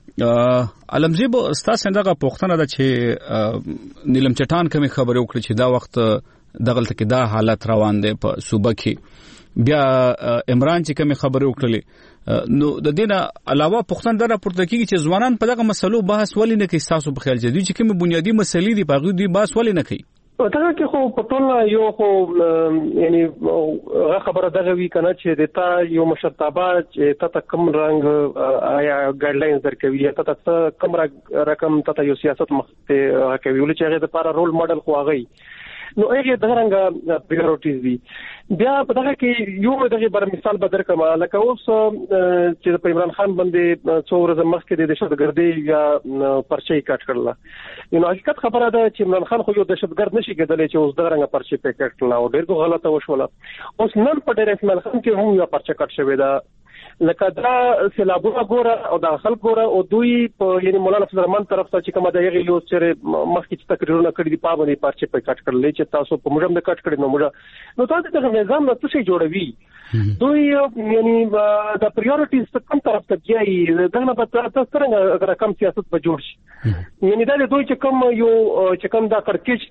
علمزیب استاد څنګه پوښتنه ده چې نیلم چټان کوم خبره وکړي چې دا وخت دغه تل کې دا حالت روان دي په صوبه کې بیا عمران چې کوم خبره وکړي نو د دینه علاوه پښتون دره پورته کیږي چې ځوانان په دغه مسلو بحث ولې نه کوي تاسو په خیال چې دوی چې کوم بنیادی مسلې دي په غوډي بحث ولې نه کوي دا کې خو په ټول یو خو یعنی خبره دغه وی کنه چې د تا یو مشرتابه چې تا کم رنګ آیا ګایډلاینز درکوي یا تا کم رقم تا یو سیاست مخته کوي ولې چې هغه د لپاره رول ماډل خو هغه نو هغه دغه رنګ پریورټیز دي بیا په دغه کې یو دغه بر مثال بدر کما لکه اوس چې په عمران خان باندې څو ورځې مخکې د دهشتګردي یا پرچې کټ کړل نو حقیقت خبره ده چې عمران خان خو یو دهشتګرد نشي کېدلی چې اوس دغه رنګ پرچې پکټ کړل او ډېر غلطه وشوله اوس نن په ډېر عمران خان کې هم یو پرچې کټ شوې ده لکه دا سیلابونه ګوره او د خلک ګوره او دوی په یعنی مولانا فضل الرحمن طرف ته چې کومه د یغې یو چې مخکې تقریرونه کړی دي په باندې پارچې په کټ کړل چې تاسو په موږ هم د کټ کړی نو تاسو د نظام نه څه جوړوي دوی یعنی د پریورټیز کوم طرف ته دی دا نه په تاسو څنګه رقم سیاست په جوړ شي یعنی دا دوی چې کوم یو چې کوم دا کړکېچ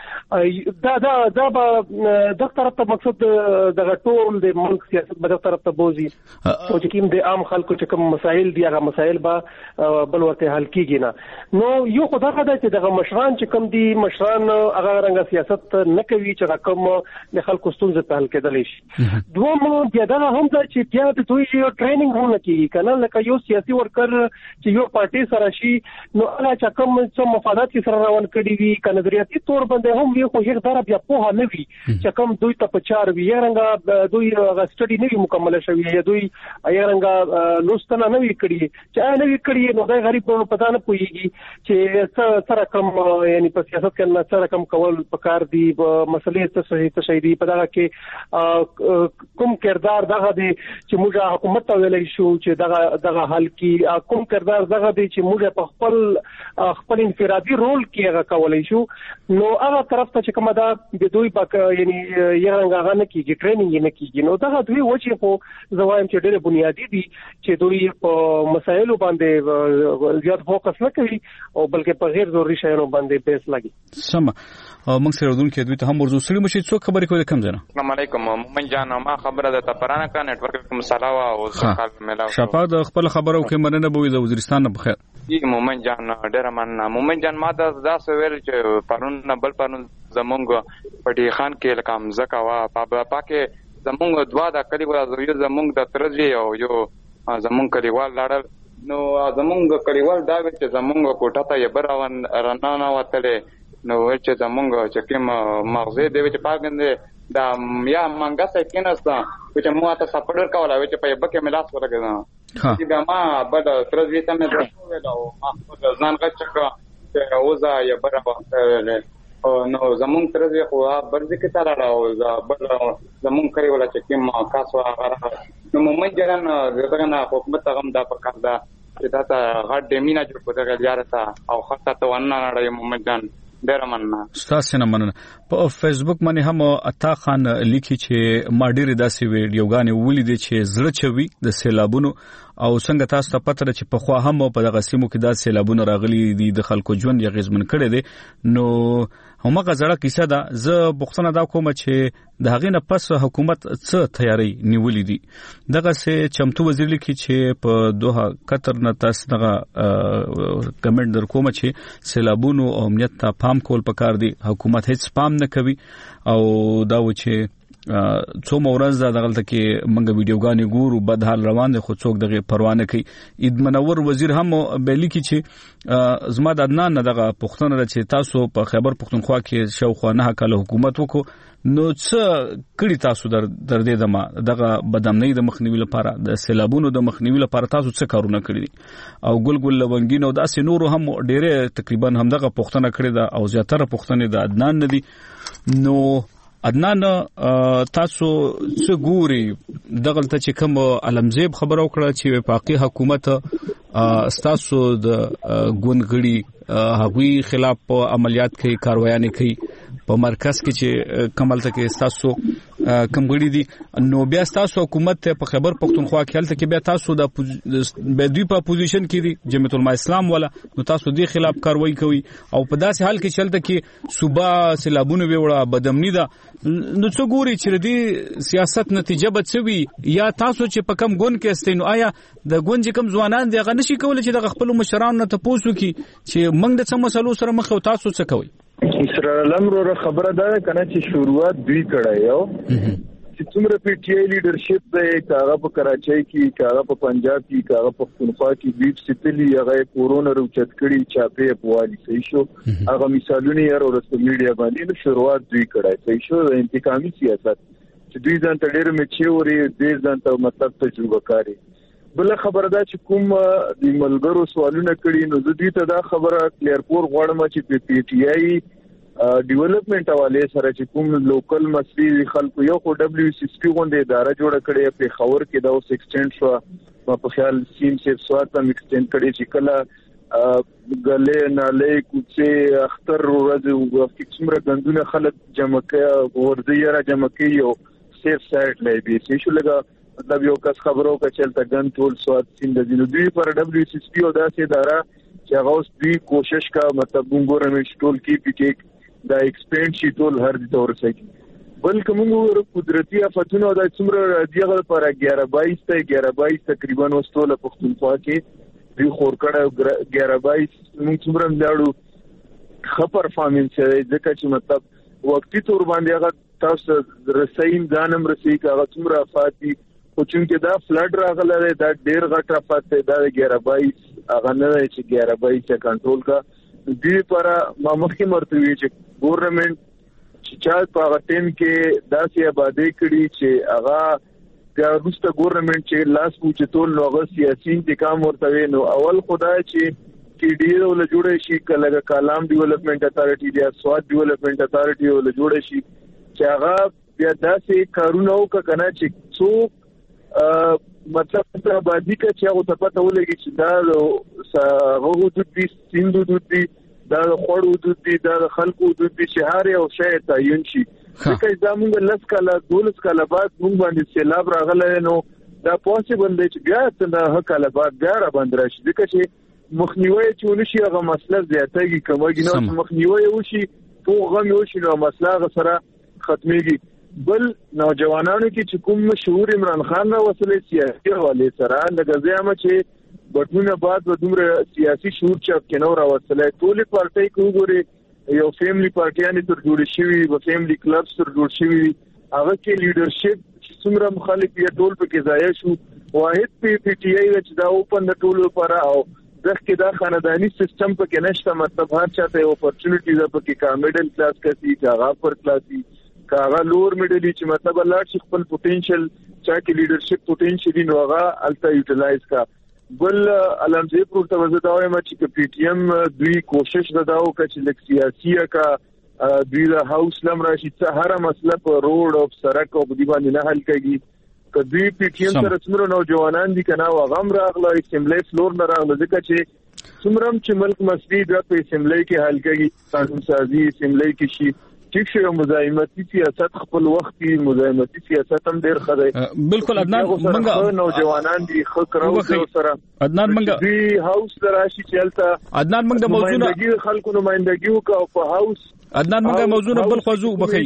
دی دا به د طرف ته مقصد د ټول د ملک سیاست په طرف ته بوزي او چې کوم د عام خلکو چې کوم مسایل دي هغه مسایل به بل ورته حل کیږي نه نو یو خدای خدای چې دغه مشران چې کوم دي مشران هغه رنګ سیاست نه کوي چې رقم د خلکو ستونزې په حل کېدلی شي دوم بیا دا هم چې بیا د دوی یو ټریننګ هم نه کیږي کنه لکه یو سیاسي ورکر چې یو پارټي سره شي نو هغه چې کوم څه مفادات سره روان کړي وي کنه نظریاتي تور باندې هم یو خو هیڅ دره بیا په نه وي چې کوم دوی ته په چار وی رنګ دوی هغه سټډي نه مکمل شوی یا دوی ایرنګ لوستنه نه وی کړی چې نه وی کړی نو دا غریب په پتا نه پويږي چې سره کوم یعنی په سیاست کې نه سره کوم کول پکار دي مسلې ته صحیح تشریحي په دا کې کوم کردار دغه دی چې موږ حکومت ته ویلای شو چې دغه حل کې کوم کردار دغه دی چې موږ په خپل انفرادي رول کې هغه کولای شو نو هغه طرف ته چې کومه دا د دوی یعنی یرنګ هغه نه کیږي ټریننګ نه کیږي نو دغه دوی وجه خو زوایم چې ډېر بنیادی دي چې دوی په مسایلو باندې زیات فوکس نه کوي او بلکې په غیر ضروري شیانو باندې بیس لګي سم موږ سره ودونکو دوی ته هم ورزو سړي مشي څو خبرې کوي کم ځنه السلام علیکم مومن جان ما خبره ده تپرانه کا نتورک کوم سلاوا او ځکه ملاو شپه د خپل خبرو کې مننه بوي د وزیرستان نه بخیر مومن جان ډېر مننه مومن جان ما دا ویل چې پرون بل پرون زمونږ پټي خان کې لکم زکا وا پاکه زمونږ دوا د کلیوال یو زمونږ د ترځي او یو زمونږ کلیوال لاړل نو زمونږ کلیوال دا چې زمونږ کوټه ته یې براون رانه وتلې نو چې زمونږ چې کوم مغزه دی چې پاګنده دا یا منګه سکینستا چې مو ته سپورټ کولا چې په یبکه ملاس ورګنه چې ما بل ترځي ته مې ویلو ما ځان غچکه چې اوزا یې براون نو زمون ترځي خو برځي کې تر راو بل زمون کوي ولا چې کوم کاسو هغه نو مومن جان دغه نه حکومت هم دا پکړه دا چې دا غټ ډیمینا جوړ کړه غلیارتا او خاصه ته ونه نړۍ مومن جان ډیر مننه تاسو نه مننه په فیسبوک باندې هم عطا خان لیکي چې ما ډیر داسې ویډیوګانې ولیدې چې زړه چوي د سیلابونو او څنګه تاسو ته پته چې په خوا هم په دغه سیمو کې د سیلابونو راغلي دي د خلکو ژوند یې غزمن کړي دي نو همغه زړه کیسه ده زه بوختنه دا کوم چې د هغې نه پس حکومت څه تیاری نیولې دي دغه سه چمتو وزیر لیکي چې په دوه قطر نه تاسو دغه کمنټ در کوم چې سیلابونو او امنیت ته پام کول پکار دي حکومت هیڅ پام نه کوي او دا و چې څو مورز دغه کې منګه ویډیوګانې ګورو بد حال روان دي خو څوک دغه پروا نه کوي اید منور وزیر هم بیلی کی چې زما د عدنان دغه پښتون را چې تاسو په خیبر پښتونخوا کې شاوخوا نه کله حکومت وکړو نو څه کړی تاسو در دې دما دغه بدامنۍ د مخنیوي لپاره د سیلابونو د مخنیوي لپاره تاسو څه کارونه کړی دي او ګل لونګین او داسې نور هم ډېر تقریبا هم دغه پښتنه کړی دا او زیاتره پښتنې د عدنان نه دي نو عدنان تاسو څه ګوري دغه ته چې کوم علمزیب خبر وکړه چې پاکي حکومت تاسو د ګوندګړي هغوی خلاف عملیات کوي کاروایانې کوي په مرکز کې چې کمل ته کې تاسو کمګړي دي نو بیا تاسو حکومت په خیبر پښتونخوا کې هلته کې بیا تاسو د بدوی په پوزیشن کې دي جمعیت العلماء اسلام ولا نو تاسو د خلاف کاروایی کوي او په داسې حال کې چلته کې صوبه سیلابونه ویوړه بدامنی ده نو څو ګوري چې د سیاست نتیجه به څه وي یا تاسو چې په کم ګوند کې استینو آیا د ګوند کم ځوانان دی غنشي کول چې د خپل مشرانو ته پوسو کې چې موږ د څه مسلو سره مخ او تاسو څه کوي اسرائیل رو خبره ده کنه چې شروعات دوی کړه یو چې څومره پی ټی آی لیډرشپ دی کاغه په کراچۍ کې کاغه په پنجاب کې کاغه په پښتونخوا کې بیت ستلی هغه کورونا روچت کړي چاپې په والی صحیح شو هغه مثالونه یې ورسته میډیا باندې نو شروعات دوی کړه صحیح شو د انتقامي سیاست چې دوی ځان ته ډېر مچوري دې ځان ته مطلب تجربه کاری بل خبره ده چې کوم د ملګرو سوالونه کړي نو دوی ته دا خبره کلیر پور غواړم چې پی ټی آی ډیولپمنٹ حواله سره چې کوم لوکل مسلې خلکو یو خو دبليو سی سپی غونډه اداره جوړه کړې په خبر کې دا اوس ایکسټند شو په خیال سیم سیف سوات هم ایکسټند کړي چې کله غلې نالې کوڅه اختر ورځ وخت څومره غندونه خلک جمع کوي ورځي را جمع کوي او سیف سایت لای بي چې شو لګا مطلب یو کس خبرو کا چلتا ګن ټول سوات سیم د دوی پر دبليو سی سپی او داسې اداره چې هغه اوس دوی کوشش کا مطلب وګورم چې ټول کې پټ دا ایکسپینډ شي ټول هر دي تور سي بلکې موږ قدرتي افتونه د څومره دیغه پر 11-22 تقریبا وستوله پښتونخوا کې دی خور کړه 11-22 موږ څومره لاړو خبر فارمینګ سره ځکه چې مطلب وختي تور باندې هغه تاسو رساین دانم رسي هغه څومره افاتی او چې دا فلډ راغله دا ډیر غټه افات دا 11-22 هغه نه چې 11-22 کنټرول کا دې پر ما مخکې مرتوي چې ګورنمنت چې چا په ټیم کې داسې آبادی کړي چې هغه د روسته ګورنمنت چې لاس پوچې ټول لوغه سیاسي انتقام ورته نو اول خدای چې ډی ول جوړ شي کله کلام ډیولپمنٹ اتھارټي یا سواد ډیولپمنٹ اتھارټي ول جوړ شي چې هغه بیا داسې کارونه وکړي چې څوک مطلب ته آبادی کا چې هغه ته پته ولګي چې دا هغه حدود دي سیند حدود دي دا خور حدود دي دا خلکو حدود دي شهر او شهر تعین شي ځکه دا موږ لس کاله 12 کاله بعد موږ باندې سیلاب راغلی نو دا پوسیبل دی چې بیا څنګه کاله بعد بیا را باندې راشي ځکه چې مخنیوي چې ونشي هغه مسله زیاتېږي کومګي نو مخنیوي وشي تو غم وشي نو مسله سره ختميږي بل نوجوانانو کې چې کوم مشهور عمران خان را وصلې سیاسي حواله سره لګځه چې بټونه بعد و دومره سیاسي شعور چې کنو را وصلې ټول پارټي کوګوري یو فیملی پارټیانه تر جوړ شوی و فیملی کلبز تر جوړ شوی هغه کې لیډرشپ چې څومره مخالف یې ټول په کې ځای شو واحد پی ټی آی چې دا اوپن د ټولو لپاره او ځکه دا خاندانی سیستم په کې نشته مطلب هر چاته اپورچونټیز په کې کا میډل کلاس کسي کا اپر کلاسي کاغه لور میډلی چې مطلب لاړ شي خپل پوتنشل چا کې لیډرشپ پوتنشل نو هغه الټا یوټیلایز کا بل علامه پور ته وځه وایم چې پی ټی ایم دوی کوشش داو چې لک سیاسي کا دوی د هاوس لم راشي چې هر مسله په روډ او سړک او دی باندې نه حل کیږي کدی پی ټی ایم سره څومره نوجوانان دي کنه او غم راغله اسمبلی فلور نه راغله ځکه چې څومره چې ملک مسلې د په اسمبلی کې حل کیږي قانون سازي اسمبلی کې شي ٹھیک شو مزاحمتي سیاست خپل وخت کې مزاحمتي سیاست هم ډیر خدای بالکل عدنان منګه نوجوانان دي خو کراو سره عدنان منګه دی هاوس دراشي چلتا عدنان منګه موضوع خلکو نمائندګي وکاو په هاوس عدنان منګه موضوع بل خوځو بخي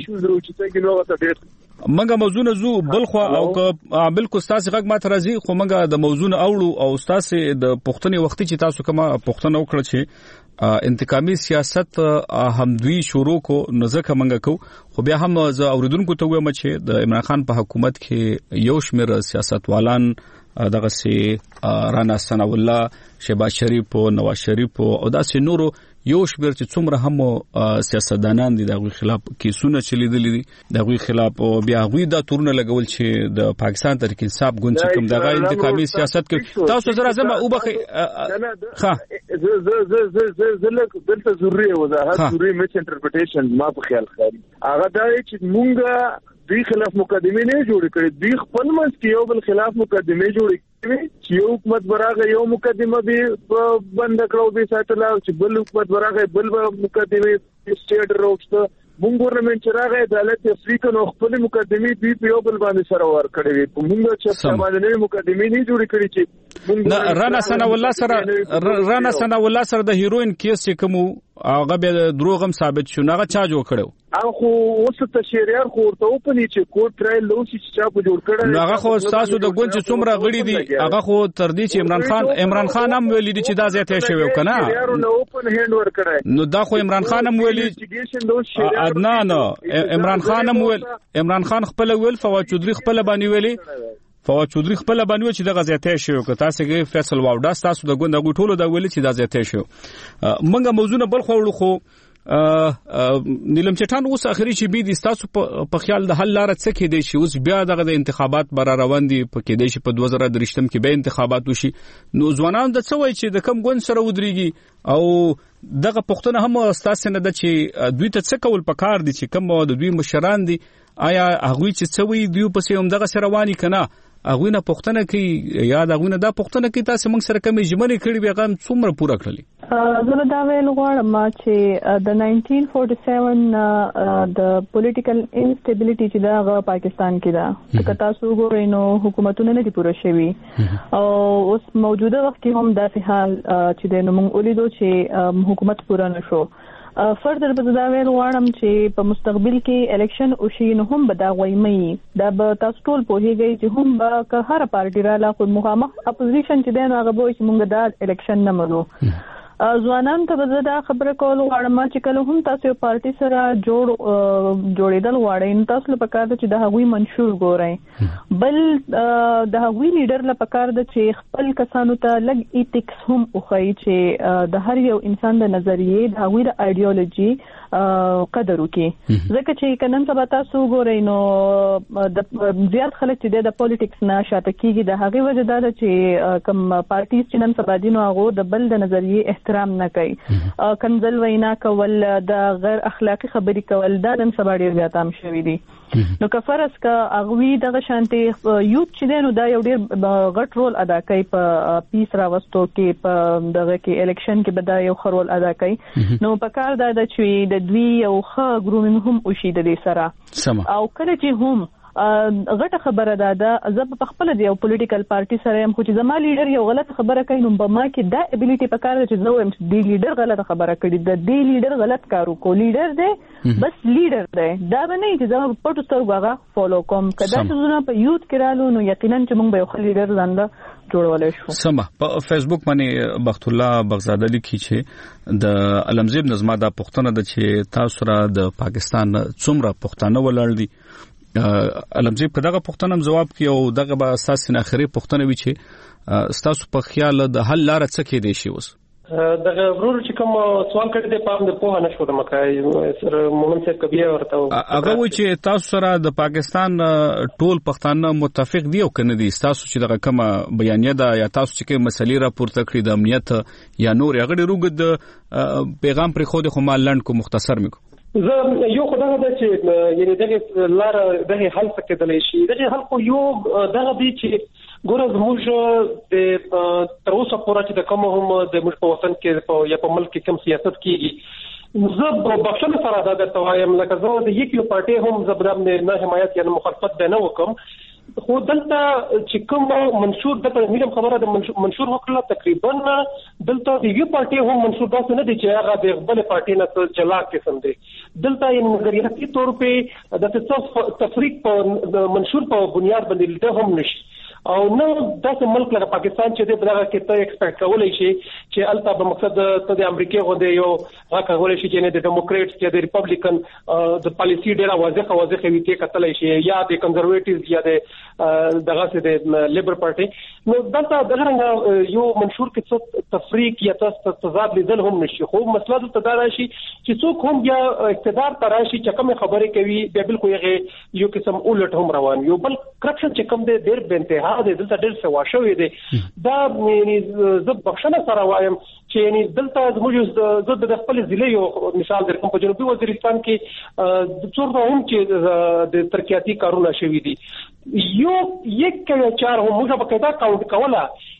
منګه موضوع زو بل خو او بالکل تاسو غږ ماته راځي خو منګه د موضوع اوړو او تاسو د پښتني وختي چې تاسو کومه پښتنه وکړه چې انتقامي سیاست هم دوی شروع کو نزدک منګه کو خو بیا هم ز اوریدونکو ته وایم چې د عمران خان په حکومت کې یو شمېر سیاستوالان دغه سي رانا ثنا الله شهباز شریف او نواز شریف او داسې نورو یو شمېر چې څومره هم سیاستدانان دي دغه خلاف کیسونه چلیدلې دي دغه خلاف بیا غوي د تورونه لګول چې د پاکستان تحریک انصاف ګوند چې کوم دغه انتقامي سیاست کوي تاسو سره زما او بخي ها زه دلته ضروري وضاحت ضروري میچ انټرپریټیشن ما په خیال خاري هغه دا چې مونږه دوی خلاف مقدمه نه جوړ کړي دوی خپل منځ کې یو بل خلاف مقدمه جوړ کړي چې یو حکومت براغه یو مقدمه به بند کړو به ساتل او چې بل حکومت براغه بل مقدمه سټیټ روښته مونږ ګورنمنت راغی عدالت افریقا نو خپل مقدمه دوی په یو بل باندې سره ور کړی په مونږ چې باندې مقدمه نه جوړ کړي چې رانا ثنا الله سره د هیروین کیس چې کوم هغه به دروغم ثابت شو هغه چا جوړ کړو خو اوس ته شریار خو ورته وپني چې کوټ ټرایل لوسی چې چا په جوړ کړه هغه خو تاسو د ګوند چې څومره غړي دي هغه خو تر دې چې عمران خان هم ویلي دي چې دا زیاته شوی کنه نو دا خو عمران خان هم ویلي عدنان عمران خان خپل ویل فواد چودري خپل باندې ویلي چې دغه زیاته شوی که تاسو کې فیصل واوډا تاسو د ګوند غټولو دا ویلي چې دا زیاته شوی منګه موضوع بل خو نیلم چټان اوس اخري چې بي دي تاسو په خیال د حل لار څه کې دی چې اوس بیا دغه د انتخابات بر روان دي په کې دی چې په 2023 کې به انتخابات وشي نو ځوانان د څه وایي چې د کم ګوند سره ودرېږي او دغه پښتنه هم استاد نه د چې دوی ته څه کول پکار دي چې کم د دوی مشران دي آیا هغه چې څه وایي دوی په سیمه دغه سره وانی کنه هغه نه پښتنه کې یا دغه نه دا پښتنه کې تاسو موږ سره کومې ژمنې کړې وي هغه څومره پوره کړلې زه دا ویل غواړم چې د 1947 د پولیټیکل انسټیبিলিټي چې دا پاکستان کې ده چې تاسو ګورئ نو حکومتونه نه دي پوره شوي او اوس موجوده وخت کې هم داسې حال چې د موږ ولیدو چې حکومت پوره نشو فردر به دا ویل غواړم چې په مستقبل کې الیکشن او شي نو هم به دا غوېمي دا به تاسو ټول پوهیږئ چې هم به که هر پارټي را لا خو مخامخ اپوزیشن چې دی نو هغه به چې موږ دا الیکشن نه منو ځوانان ته به دا خبره کول غواړم چې کله هم تاسو یو پارټي سره جوړېدل غواړئ نو تاسو له پکار ده چې د هغوی منشور ګورئ بل د هغوی لیډر له پکار ده چې خپل کسانو ته لږ ایتکس هم وښایي چې د هر یو انسان د نظریې د هغوی د ایډیولوژي قدر وکړي ځکه چې کنن سبا تاسو ګورئ نو زیات خلک چې د پولیټکس نه شاته کیږي د هغې وجه دا ده چې کوم پارټیز چې نن سبا دي نو هغه د بل د نظریې احترام نه کوي کنځل وینا کول د غیر اخلاقی خبرې کول دا نن سبا ډیر زیات عام شوی دي نو کفرس کا اغوی دغه شانتي یوت چې نو دا یو ډیر غټ رول ادا کوي په پیس راوستو کې په دغه کې الیکشن کې به دا یو خرول ادا کوي نو په کار دا چې د دوی یو ښه ګرومینګ هم وشي د دې سره او کله چې هم غټه خبره ده زه په خپل دی یو پولیټیکل پارټي سره هم خو چې زما لیډر یو غلط خبره کوي نو به ما کې دا ابیلیټي پکاره چې زه وایم چې دی لیډر غلط خبره کړي د دی لیډر غلط کارو کو لیډر دی بس لیډر دی دا به نه چې زه پټو سترګو هغه فالو کوم کدا چې زه په یوت کې رالو نو یقینا چې موږ به یو لیډر ځانله جوړولای شو سم په فیسبوک باندې بخت الله بغزاده لیکي چې د علمزیب نظم دا پښتنه د چې تاسو را د پاکستان څومره پښتانه ولړ دي علمزیب کداغه پښتنم جواب کی او دغه به اساس نه اخري پښتنه وی چې تاسو په خیال د حل لار څه کې دی شي اوس دغه ورور چې کوم سوال کړی دی په د پوهه نشو د مکای سره مومن صاحب کبیه ورته هغه و چې تاسو سره د پاکستان ټول پښتانه متفق دي او کنه دي تاسو چې دغه کومه بیانیه ده یا تاسو چې کوم مسلې را پورته کړی د امنیت یا نور هغه روغد پیغام پر خو د خمالند کو مختصر میکو زه یو خدای ته چې یعنی دغه لار دغه حل څخه دلې شي دغه حل خو یو دغه دی چې ګوره زموږ د تر اوسه پورې چې د کوم هم د موږ په وطن کې یا په ملک کې کوم سیاست کیږي زه بخښنه سره دا درته وایم لکه زه د یو پارټي هم زبرم نه حمایت یا مخالفت نه وکم خو دلته چې کوم منشور د نیلم خبره د منشور وکړه تقریبا دلته د یو پارټي هم منشور داسې نه دی چې هغه د خپل پارټي نه جلا قسم دی دلته یې نظریاتي تور په د تفریق په منشور په بنیاد باندې لیدل هم نشي او نو داسې ملک لکه پاکستان چې د بلغه کې ته ایکسپیکټ کولای شي چې البته په مقصد ته د امریکای غوډه یو هغه کولای شي چې نه د ډیموکریټس یا د ریپبلیکن د پالیسی ډیره واضحه وي کې کتلای شي یا د کنزرویټیوز یا د دغه سره د لیبر پارټي نو دلته دغه یو منشور کې څه تفریق یا تضاد لیدل هم نشي خو مسله د تدارشي چې څوک هم یا اقتدار تراشي چې کوم خبرې کوي به بالکل یو قسم اولټ هم روان یو بل کرپشن چې کوم د ډیر بنته دلته ډېر څه واښوي دي دا یعنی زه بخښنه سره وایم چې یعنی دلته زموږ د خپل ضلع یو مثال درکوم په جنوبي وزیرستان کې د څورته هم چې د ترقیاتي کارونه شوي دي یو یک چار هم موږ په کدا کاونټ کوله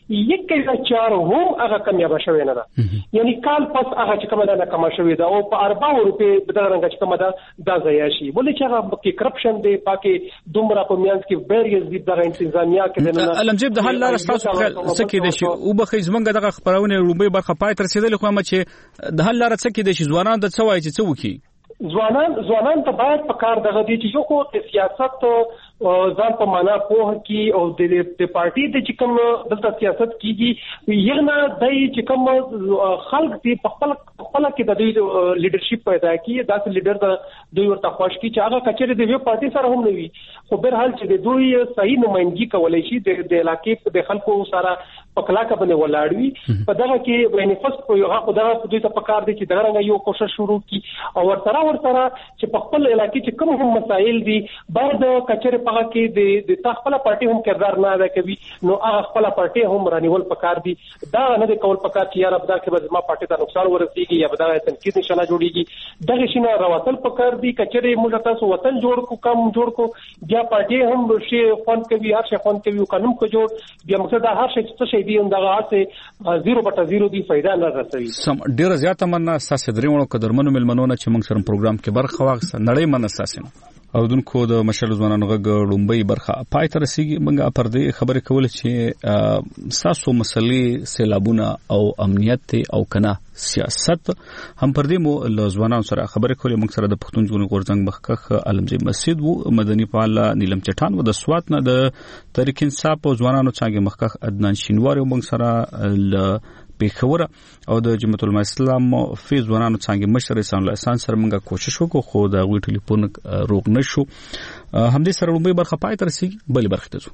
1,4 هم هغه کمیابه شوی نه ده یعنی کال پس هغه چې کومه ده کما شوی ده او په 40 روپے بدل رنګ چې کومه ده دا ځای شي ولې چې هغه کې کرپشن دی پاکي دومره په میانس کې بیریز دي د انتظامیه کې نه علمجیب د حل لار تاسو څه دي شي او بخې زمونږ دغه خبرونه روبي برخه پای تر رسیدل خو ما چې د حل لار څه دي شي ځوانان د څه وایي چې څه وکي ځوانان ته باید په کار دغه دي چې یو کو د سیاست ځان په معنا پوه کی او د پارټي د چې کوم دلته سیاست کیږي یغنا دای چې کوم خلک دی په خپل کې د دوی لیډرشپ پیدا کی داسې لیډر د دوی ورته خوښ کی چې هغه کچره د وی پارټي سره هم نه وي خو بهر حال چې د دوی صحیح نمائندګي کولای شي د علاقې د خلکو سره پکلاکه باندې ولاړوي په دغه کې بینفست په یو هغه دغه دوی ته پکار دي چې دغه رنګ یو کوشش شروع کی او ورسره چې په خپل علاقې چې کوم هم مسایل دي باید کچره په کې د خپل پارټي هم کردار نه ادا کوي نو هغه خپل پارټي هم رانیول پکار دي دا نه د کول پکار چې یار ابدا کې به ما پارټي ته نقصان ورسیږي یا به دا تنقید نشانه جوړیږي دغه شینه راوتل پکار دي کچره موږ تاسو وطن جوړ کو کم جوړ کو بیا پارټي هم شي فون کوي هر شي فون کوي قانون کو جوړ بیا مقصد هر شي څه شي دی دغه اسه 0.0 دی فائدہ نه رسوي سم ډیر زیاته مننه اساس درېونو قدرمنو ملمنونه چې موږ سره پروګرام کې برخه واخیسته نړۍ مناساسنه اودونکو د مشل ځوانانو غږ لومبي برخه پای تر رسیدي موږ پر دې خبرې کول چې ساسو مسلې سیلابونه او امنیت او کنه سیاست هم پر دې مو ځوانانو سره خبرې کولې موږ سره د پښتون ژوند غورځنګ مخکخ علمجیب مسجد وو مدني فعال نیلم چټان و د سوات نه د تحریک انصاف او ځوانانو څنګه مخکخ عدنان شینوار موږ سره پیښور او د جمعیت العلماء اسلام فیض ورانو څنګه مشر احسان الله احسان سره موږ کوشش وکړو خو دا غوي ټلیفون روغ نشو همدې سره لومبي برخه پای تر سي بل برخه ته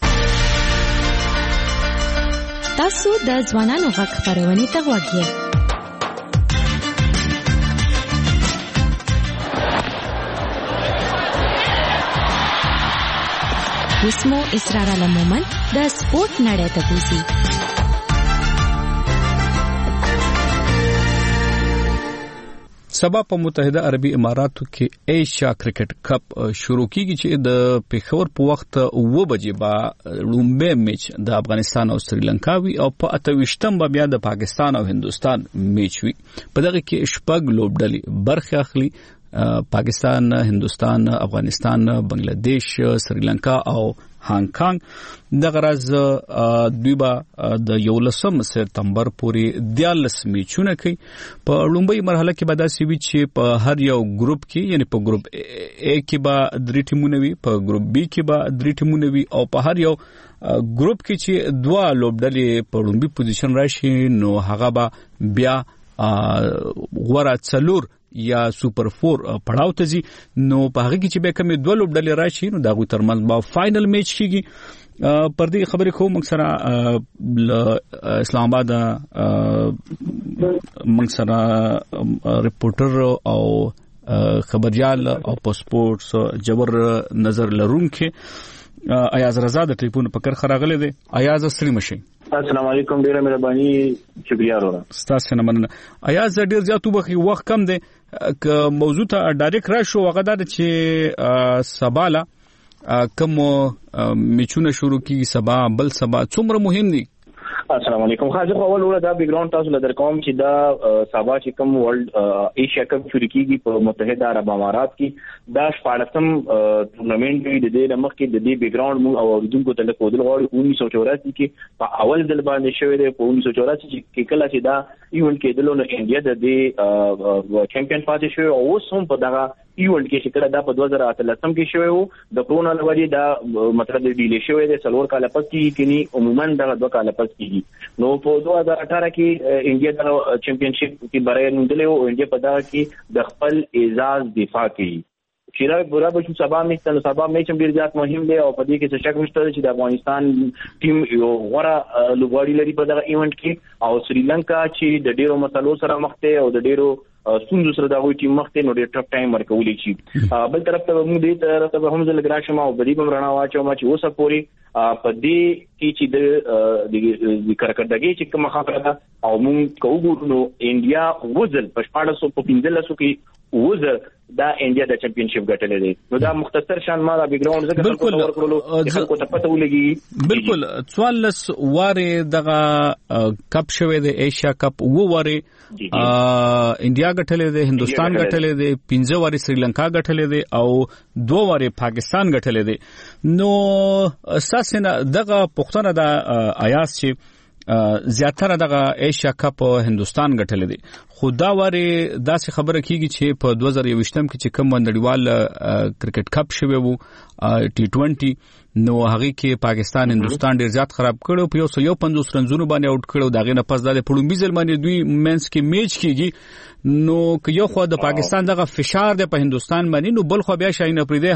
تاسو د ځوانانو غږ خبرونه ته وګورئ اسمو اسرار علمومن د سپورت نړۍ ته بوزي سبا په متحده عربي اماراتو کې ایشیا کرکټ کپ شروع کیږي چې د پیښور په وخت 9 بجې با لومبه میچ د افغانستان او سریلانکا وی او په 28 بیا د پاکستان او هندستان میچ وی په دغه کې شپږ لوبډلې برخه اخلي پاکستان هندستان افغانستان بنگلاديش سریلانکا او هانګ کانګ د غرض دوی به د 11 سپتمبر پورې 14 میچونه کوي په لومبي مرحله کې به دا سی وی چې په هر یو ګروپ کې یعنی په ګروپ A کې به 3 ټیمونه وي په ګروپ B کې به 3 ټیمونه وي او په هر یو ګروپ کې چې 2 لوبډلې په لومبي پوزیشن راشي نو هغه به بیا غوړه څلور یا سوپر 4 پړاو ته زی نو په هغه کې چې به کومې 2 لوبډلې راشي نو دا غو ترمنځ به فائنل میچ کیږي پر دې خبرې کوم سره اسلام آباد موږ سره ریپورټر او خبريال او پاسپورت جبر نظر لرونکي ایاز رضا د ټلیفون په کر خراغله دي ایاز سلیم شي السلام علیکم ډیره مهرباني شکریہ وروره تاسو نه مننه ایاز ډیر زیاتو بخي وخت کم دی ک موضوع ته ډایرکټ راشو هغه د چې سباله کوم میچونه شروع کیږي سبا بل سبا څومره مهم دي السلام علیکم خاصه اول ولا دا بیک ګراوند تاسو لدر کوم چې دا سبا چې کوم ورلد ایشیا کپ شروع کیږي په متحده عرب امارات کې دا 14م ټورنمنت دی د دې مخ کې د دې بیک ګراوند مو او دونکو ته له کودل غواړي 1984 کې په اول ځل باندې شوې ده په 1984 کې کله چې دا ایونت کې دلونه انډیا د دې چمپیون پاتې شو او اوس هم په دغه ایونت کې چې کله دا په 2013 کې شوی وو د کرونا لوري دا مطلب د ډیلی شوی د سلور کال پس کې کینی عموما دا 2 کال پس کېږي نو په 2018 کې انډیا د چمپیونشپ کې برای نوندلې او انډیا په دا کې د خپل اعزاز دفاع کوي چې را به شو سبا میچ هم ډیر زیات مهم دی او په دې کې څه شک نشته چې د افغانستان ټیم یو غوړه لوبغاړي لري په دغه ایونت کې او سریلانکا چې د ډیرو مسلو سره مخ دی او د ډیرو ستونزو سره دا وایي چې مخته نو ډېر ټف ټایم ورکولې شي بل طرف ته موږ دې طرف ته هم ځل ګراشم او بری بم رڼا واچو ما چې اوسه پوری په دې کې چې د کارکړدګي چې کومه خبره ده او موږ کوو نو انډیا وزل په 1415 کې وزل دا انډیا د چمپionship ګټلې دی. نو دا مختصر شان ما دا بیک ګراوند ځکه خلکو ته پته ولګي. بالکل 44 واره دغه کپ شوه د ایشیا کپ واره انډیا ګټلې دی، هندستان ګټلې دی، 15 واره سریلانکا ګټلې دی او 2 واره پاکستان ګټلې دی. نو اساسا دغه پښتنه د آیاس چې زیاتره دغه ایشیا کپ هندستان ګټلې دي. خدا واره داسې خبره کیږي چې په 2021 کې چې کوم نړیوال کرکټ کپ شوی وو T20 نو هغه کې پاکستان هندستان ډیر زیات خراب کړو، په 150 رنزونو باندې اوټ کړو. داغه نه پس د پړومبي ځل باندې دوی مینس کې میچ کیږي. نو که یو خو د پاکستان دغه فشار د په هندستان باندې، نو بل خو بیا شاین پرې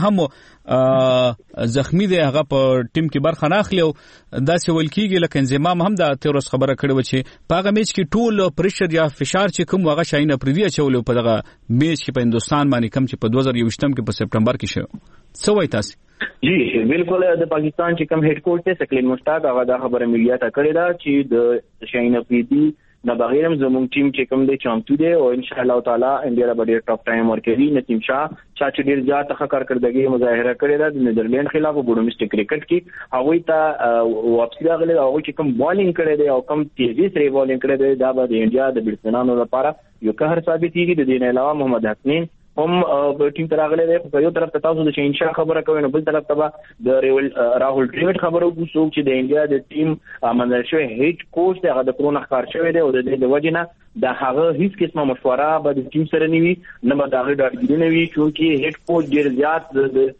هم زخمی دی، هغه په ټیم کې برخه نه اخلي او داسې ول کیږي. لکه انضمام هم د تیروس خبره کړې و چې په هغه میچ کې ټول پریشر یا فشار چې کوم هغه شاین پرې چولو په دغه میچ کې په هندستان باندې کم چې په 2021 کې په سپټمبر کې شو. څه وایي تاسو؟ جی بالکل د پاکستان چې کوم هډ کوچ ته سکلین مشتاق هغه دا خبره میډیا ته کړې ده چې د شاین افریدي نه بغیرم زموږ ټیم چې کوم دی چامپیون دی او ان شاء الله تعالی انډیا به ډیر ټاپ ټایم ورکوي. نسیم شاه چې ډیر زیات کارکړدګي مظاهره کړې ده د نیدرلند خلاف په ډومېسټک کرکټ کې، هغه ته واپسی راغله. هغه چې کوم بالینګ کړی دی او کوم تیزی سره بالینګ کړی دی دا به د انډیا د بیټسمنانو لپاره یو قهر ثابت کیږي. د دې نه علاوه محمد حسنین هم ټیم ته راغلی دی. په یو طرف ته تاسو د شینشاه خبره کوئ، نو بل طرف ته د راهول ډریوډ خبره وکړو چې د انډیا د ټیم منل شوی هیډ کوچ دی، هغه د کرونا ښکار شوی دی او د دې د وجې نه د هغه هیڅ قسمه مشوره به د ټیم سره نه وي، نه به د هغې ډاډګیري نه وي، چونکې هیډ کوچ ډېر زیات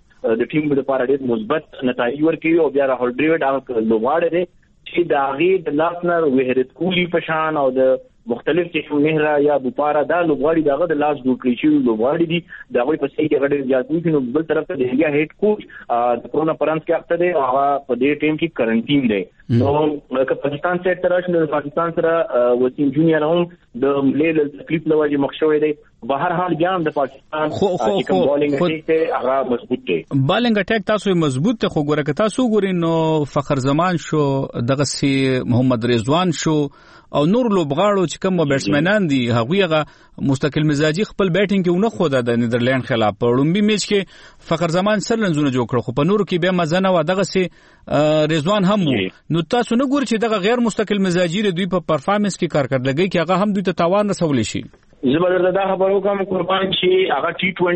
د ټیم لپاره ډېر مثبت نتایج ورکوي. او بیا راهول ډریوډ هغه لوبغاړی دی چې د هغې د لاس نه وحرت کوهلي په شان او د مختلف چې مهرا یا بوپارا دا لوبغاړي دغه د لاس جوړ کړی شي لوبغاړي دي، دا غوي په سي کې غړي زیاتوي. نو بل طرف ته د انډیا هیډ کوچ د کرونا پرانس کې اخته دی، هغه په دې ټیم کې کرنټین دی. نو که پاکستان سره ترش نو پاکستان سره وسیم جونیئر هم د ملي تکلیف لوي مخ شوی دی. بهر حال ګام د پاکستان چې کوم بالینګ اٹیک ته هغه مضبوط دی. بالینګ اٹیک تاسو مضبوط ته خو ګوره که تاسو ګورئ نو فخر زمان شو، دغه سي محمد رضوان شو او نور لوبغاړو چې کوم بیټسمنان دي هغه مستقل مزاجي خپل بیټینګ کې ونه خو د نیدرلند خلاف په لومبي میچ کې فخر زمان سر لنزونه جوړ کړ، خو په نورو کې به مزه نه و. دغه سي رضوان هم نو تاسو نه ګورئ چې دغه غیر مستقل مزاجي دوی په پرفارمنس کې کارکړدګي کې هغه هم دوی ته تاوان رسول شي. زبردست دا خبرو کوم قربان چې هغه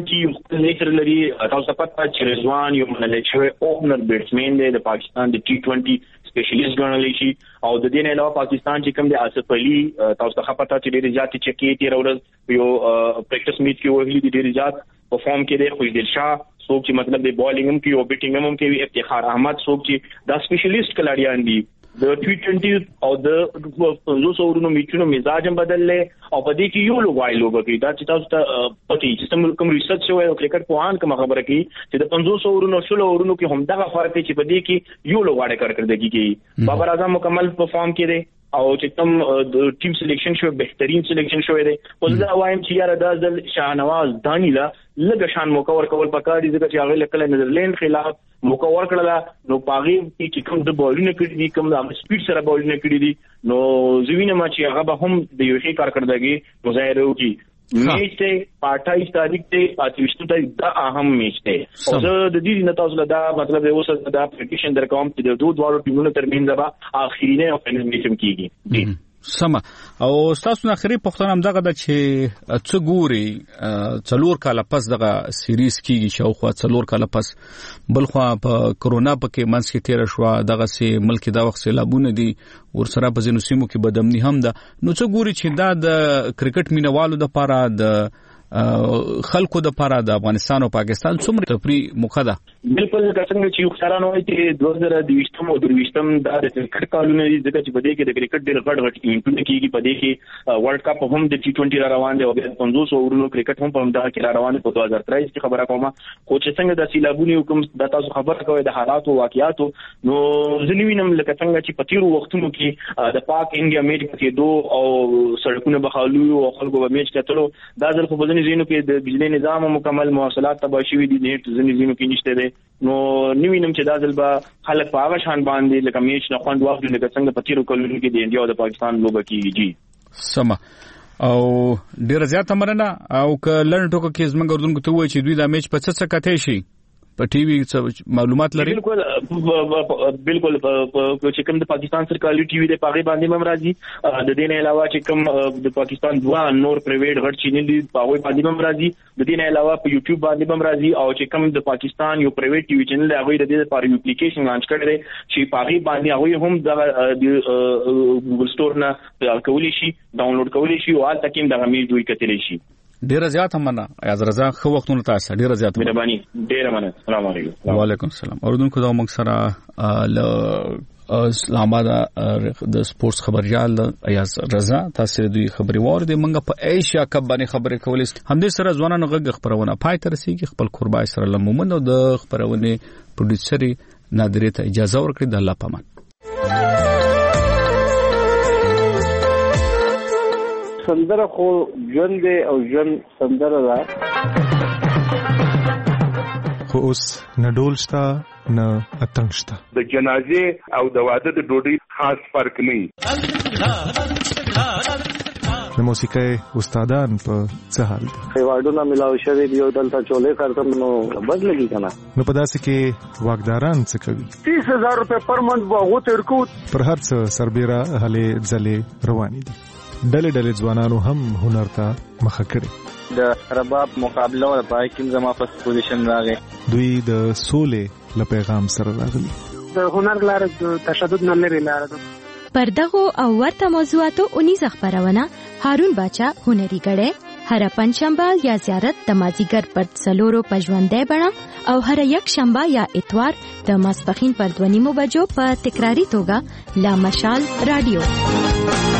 T20 نیچر لري. تاسو پته چې رضوان یو منل شوی اوپنر بیټسمن دی د پاکستان د T20 سپیشلیست ګڼل شي او د دې نه علاوه پاکستان چې کوم د آصف علي تاسو ته پته چې ډېر زیات چکی تیر ورځ یو پریکټس میچ کې وهلي ډېر زیات پرفارم کړي. خوشدل شاه څوک چې مطلب د بالینګ هم کې او بیټینګ هم کې، افتخار احمد څوک چې دا سپیشلیست کلاډیان دي. د T20 او د 500 اورونو میچونو مزاج هم بدل لې او په دې کې یو لوګای لوګي دا چې تاسو ته پتی چې کوم ریسرچ شوی او کرکټ پوهان کوم خبره کوي چې د 500 اورونو 16 اورونو کې هم دغه فرق دی چې په دې کې یو لوګاړي کارکړدګي کوي. بابر اعظم مکمل پرفارم کړي او چې کوم د ټیم سلیکشن شو بهترین سلیکشن شوی دی. اوس دا وایم چې یاره دا ځل شاهنواز دانی لا لږ شان موقع ورکول پکار دي ځکه چې هغه لکه نیدرلند خلاف موقع ورکړه نو پاغي چې کوم د بالینګ کړی دي کوم د سپیډ سره بالینګ کړی دي نو زوینه ما چې هغه به هم د یو شي کارکړدګي مظاهره وکړي. میچ ته 28 تاریخ ته 28 تاریخ دا اهم میچ دی او زه د دې نه تاسو له دا مطلب یو څه دا پټیشن درکوم چې د دوه دوه ټیمونو ترمنځ به اخیری او فائنل میچ هم کیږي. سم او تاسو نه اخري پښتنه هم دغه د چې څه ګوري 4 کال پس دغه سیریز کیږي چې خو 4 کال پس بل خو په کرونا پکې منځ کې تیر شو دغه سي ملک دا وخت سیلابونه دي ورسره په ځینو سیمو کې بدامني هم ده. نو څه ګوري چې دا د کرکټ مینوالو د لپاره د خلکو د لپاره د افغانستان او پاکستان څومره تفریح موقع ده؟ بالکل څنګه چې خسارانه وایي چې 2023 او 2023 دا د کرکټ کالونه دي ځکه چې په دې کې د کرکټ ډېر غټ ایونټونه کیږي. په دې کې ورلد کپ هم د T20 را روان دي او 500 اورونو کرکټ هم په همدغه کې را روان دي. په 2023 کې خبره کومه خو چې څنګه د سیلابونو حکم د تاسو خبره کوي د حالاتو واقعیاتو نو ځنوینم لکه څنګه چې په تیرو وختونو کې د پاک انډیا میچ کې دوه او سړکونه بخالو او خلکو به میچ کتلو دا ځل خو زینو کې د بجلی نظام مکمل مواصلات تباه شوي دي نیټ ځینې زینو کې نشته دی نو نیوینم چې دا ځل به خلک په هغه شان باندې لکه میچ نه خوند واخلي لکه څنګه په تیرو کلونو کې د انډیا او د پاکستان لوبه کېږي. سمه او ډیر زیات مننه او ک لړن ټوکو کې زمونږ اردوونکو ته وایي چې دوی د میچ په څه کته شي په ټي وي معلومات لري. بالکل چې کوم د پاکستان سرکاري ټي وي د پاغي باندې هم راځي. د دې نه علاوه چې کوم د پاکستان دوه نور پرایویټ غټ چینل دي پاغي باندې هم راځي. د دې نه علاوه په یوټیوب باندې هم راځي او چې کوم د پاکستان یو پرایویټ ټي وي چینل هغه د دې لپاره یو اپلیکیشن لانچ کړی دی چې پاغي باندې هغه هم د ګوګل سٹور نه کولی شي ډاونلوډ کولی شي او حال تکیم د غمی دوی کتلی شي. ډیر زیات مننه ایاز رضا خو وختونه تاسو ډیر زیات مهرباني ډیر مننه. السلام علیکم. وعلیکم السلام. اردوونکو دا موږ سره ل اسلام آباد د سپورتس خبريال ایاز رضا تاسو دوی خبري واره د منګه په ایشیا کپ باندې خبرې کولې. همدې سره ځوانانو غږ خبرونه پای تر رسیدي. خپل قربای سره لمومن او د خبرونه پروډوسري نادره ته اجازه ورکړي. د الله پامان. سندره خو ژوند دی او ژوند سندره ده. خو اوس نه ډول شته نه اتنګ شته. د جنازې او د واده د ډوډۍ خاص فرق نه. د موسیقۍ استادان په څه حال دي؟ ایوارډونه ملاوي شوی دی او دلته چولې کارتم نو بد لګي کنه. نو په داسې کې واکداران څه کوي؟ 30000 روپے پر منث به غوته ورکو. پر هر څه سربېره هلې ځلې روانې دي. ډلې ځوانانو هم هنر ته مخه کړي. د رباب مقابله او پای کې زما فرست پوزیشن راغی. دوی د سولې له پیغام سره راغلي. د هنر لار د تشدد نه لري لار ده. پر دغه او ورته موضوعاتو 19 خبرونه هارون باچا هنري غړې هر پنځشنبه یا زیارت د مازیګر پر څلورو پژوندې بڼه او هر یک شنبه یا اتوار د ماسپخین پر 2:30 بجو په تکراری توګه لا مشال رادیو.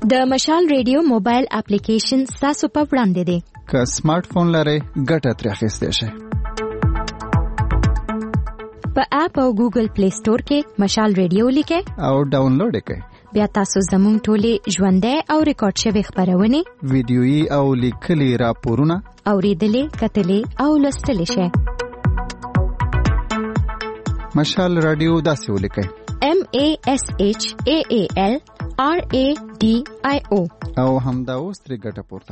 د مشال ریډیو موبایل اپلیکیشن تاسو په وړاندې دی. که سمارټ فون لرئ ګټه ترې اخیستی شئ. په اپ او ګوګل پلی سٹور کې مشال ریډیو لیکئ او ډاونلوډ یې کړئ. بیا تاسو زموږ ټولې ژوندۍ او ریکارډ شوي خبرونه، ویډیويي او لیکلي راپورونه اوریدلې، کتلې او لوستلې شئ. مشال رادیو داسې ولیکئ: MASHAAL RADIO او همدا اوس ترې ګټه پورته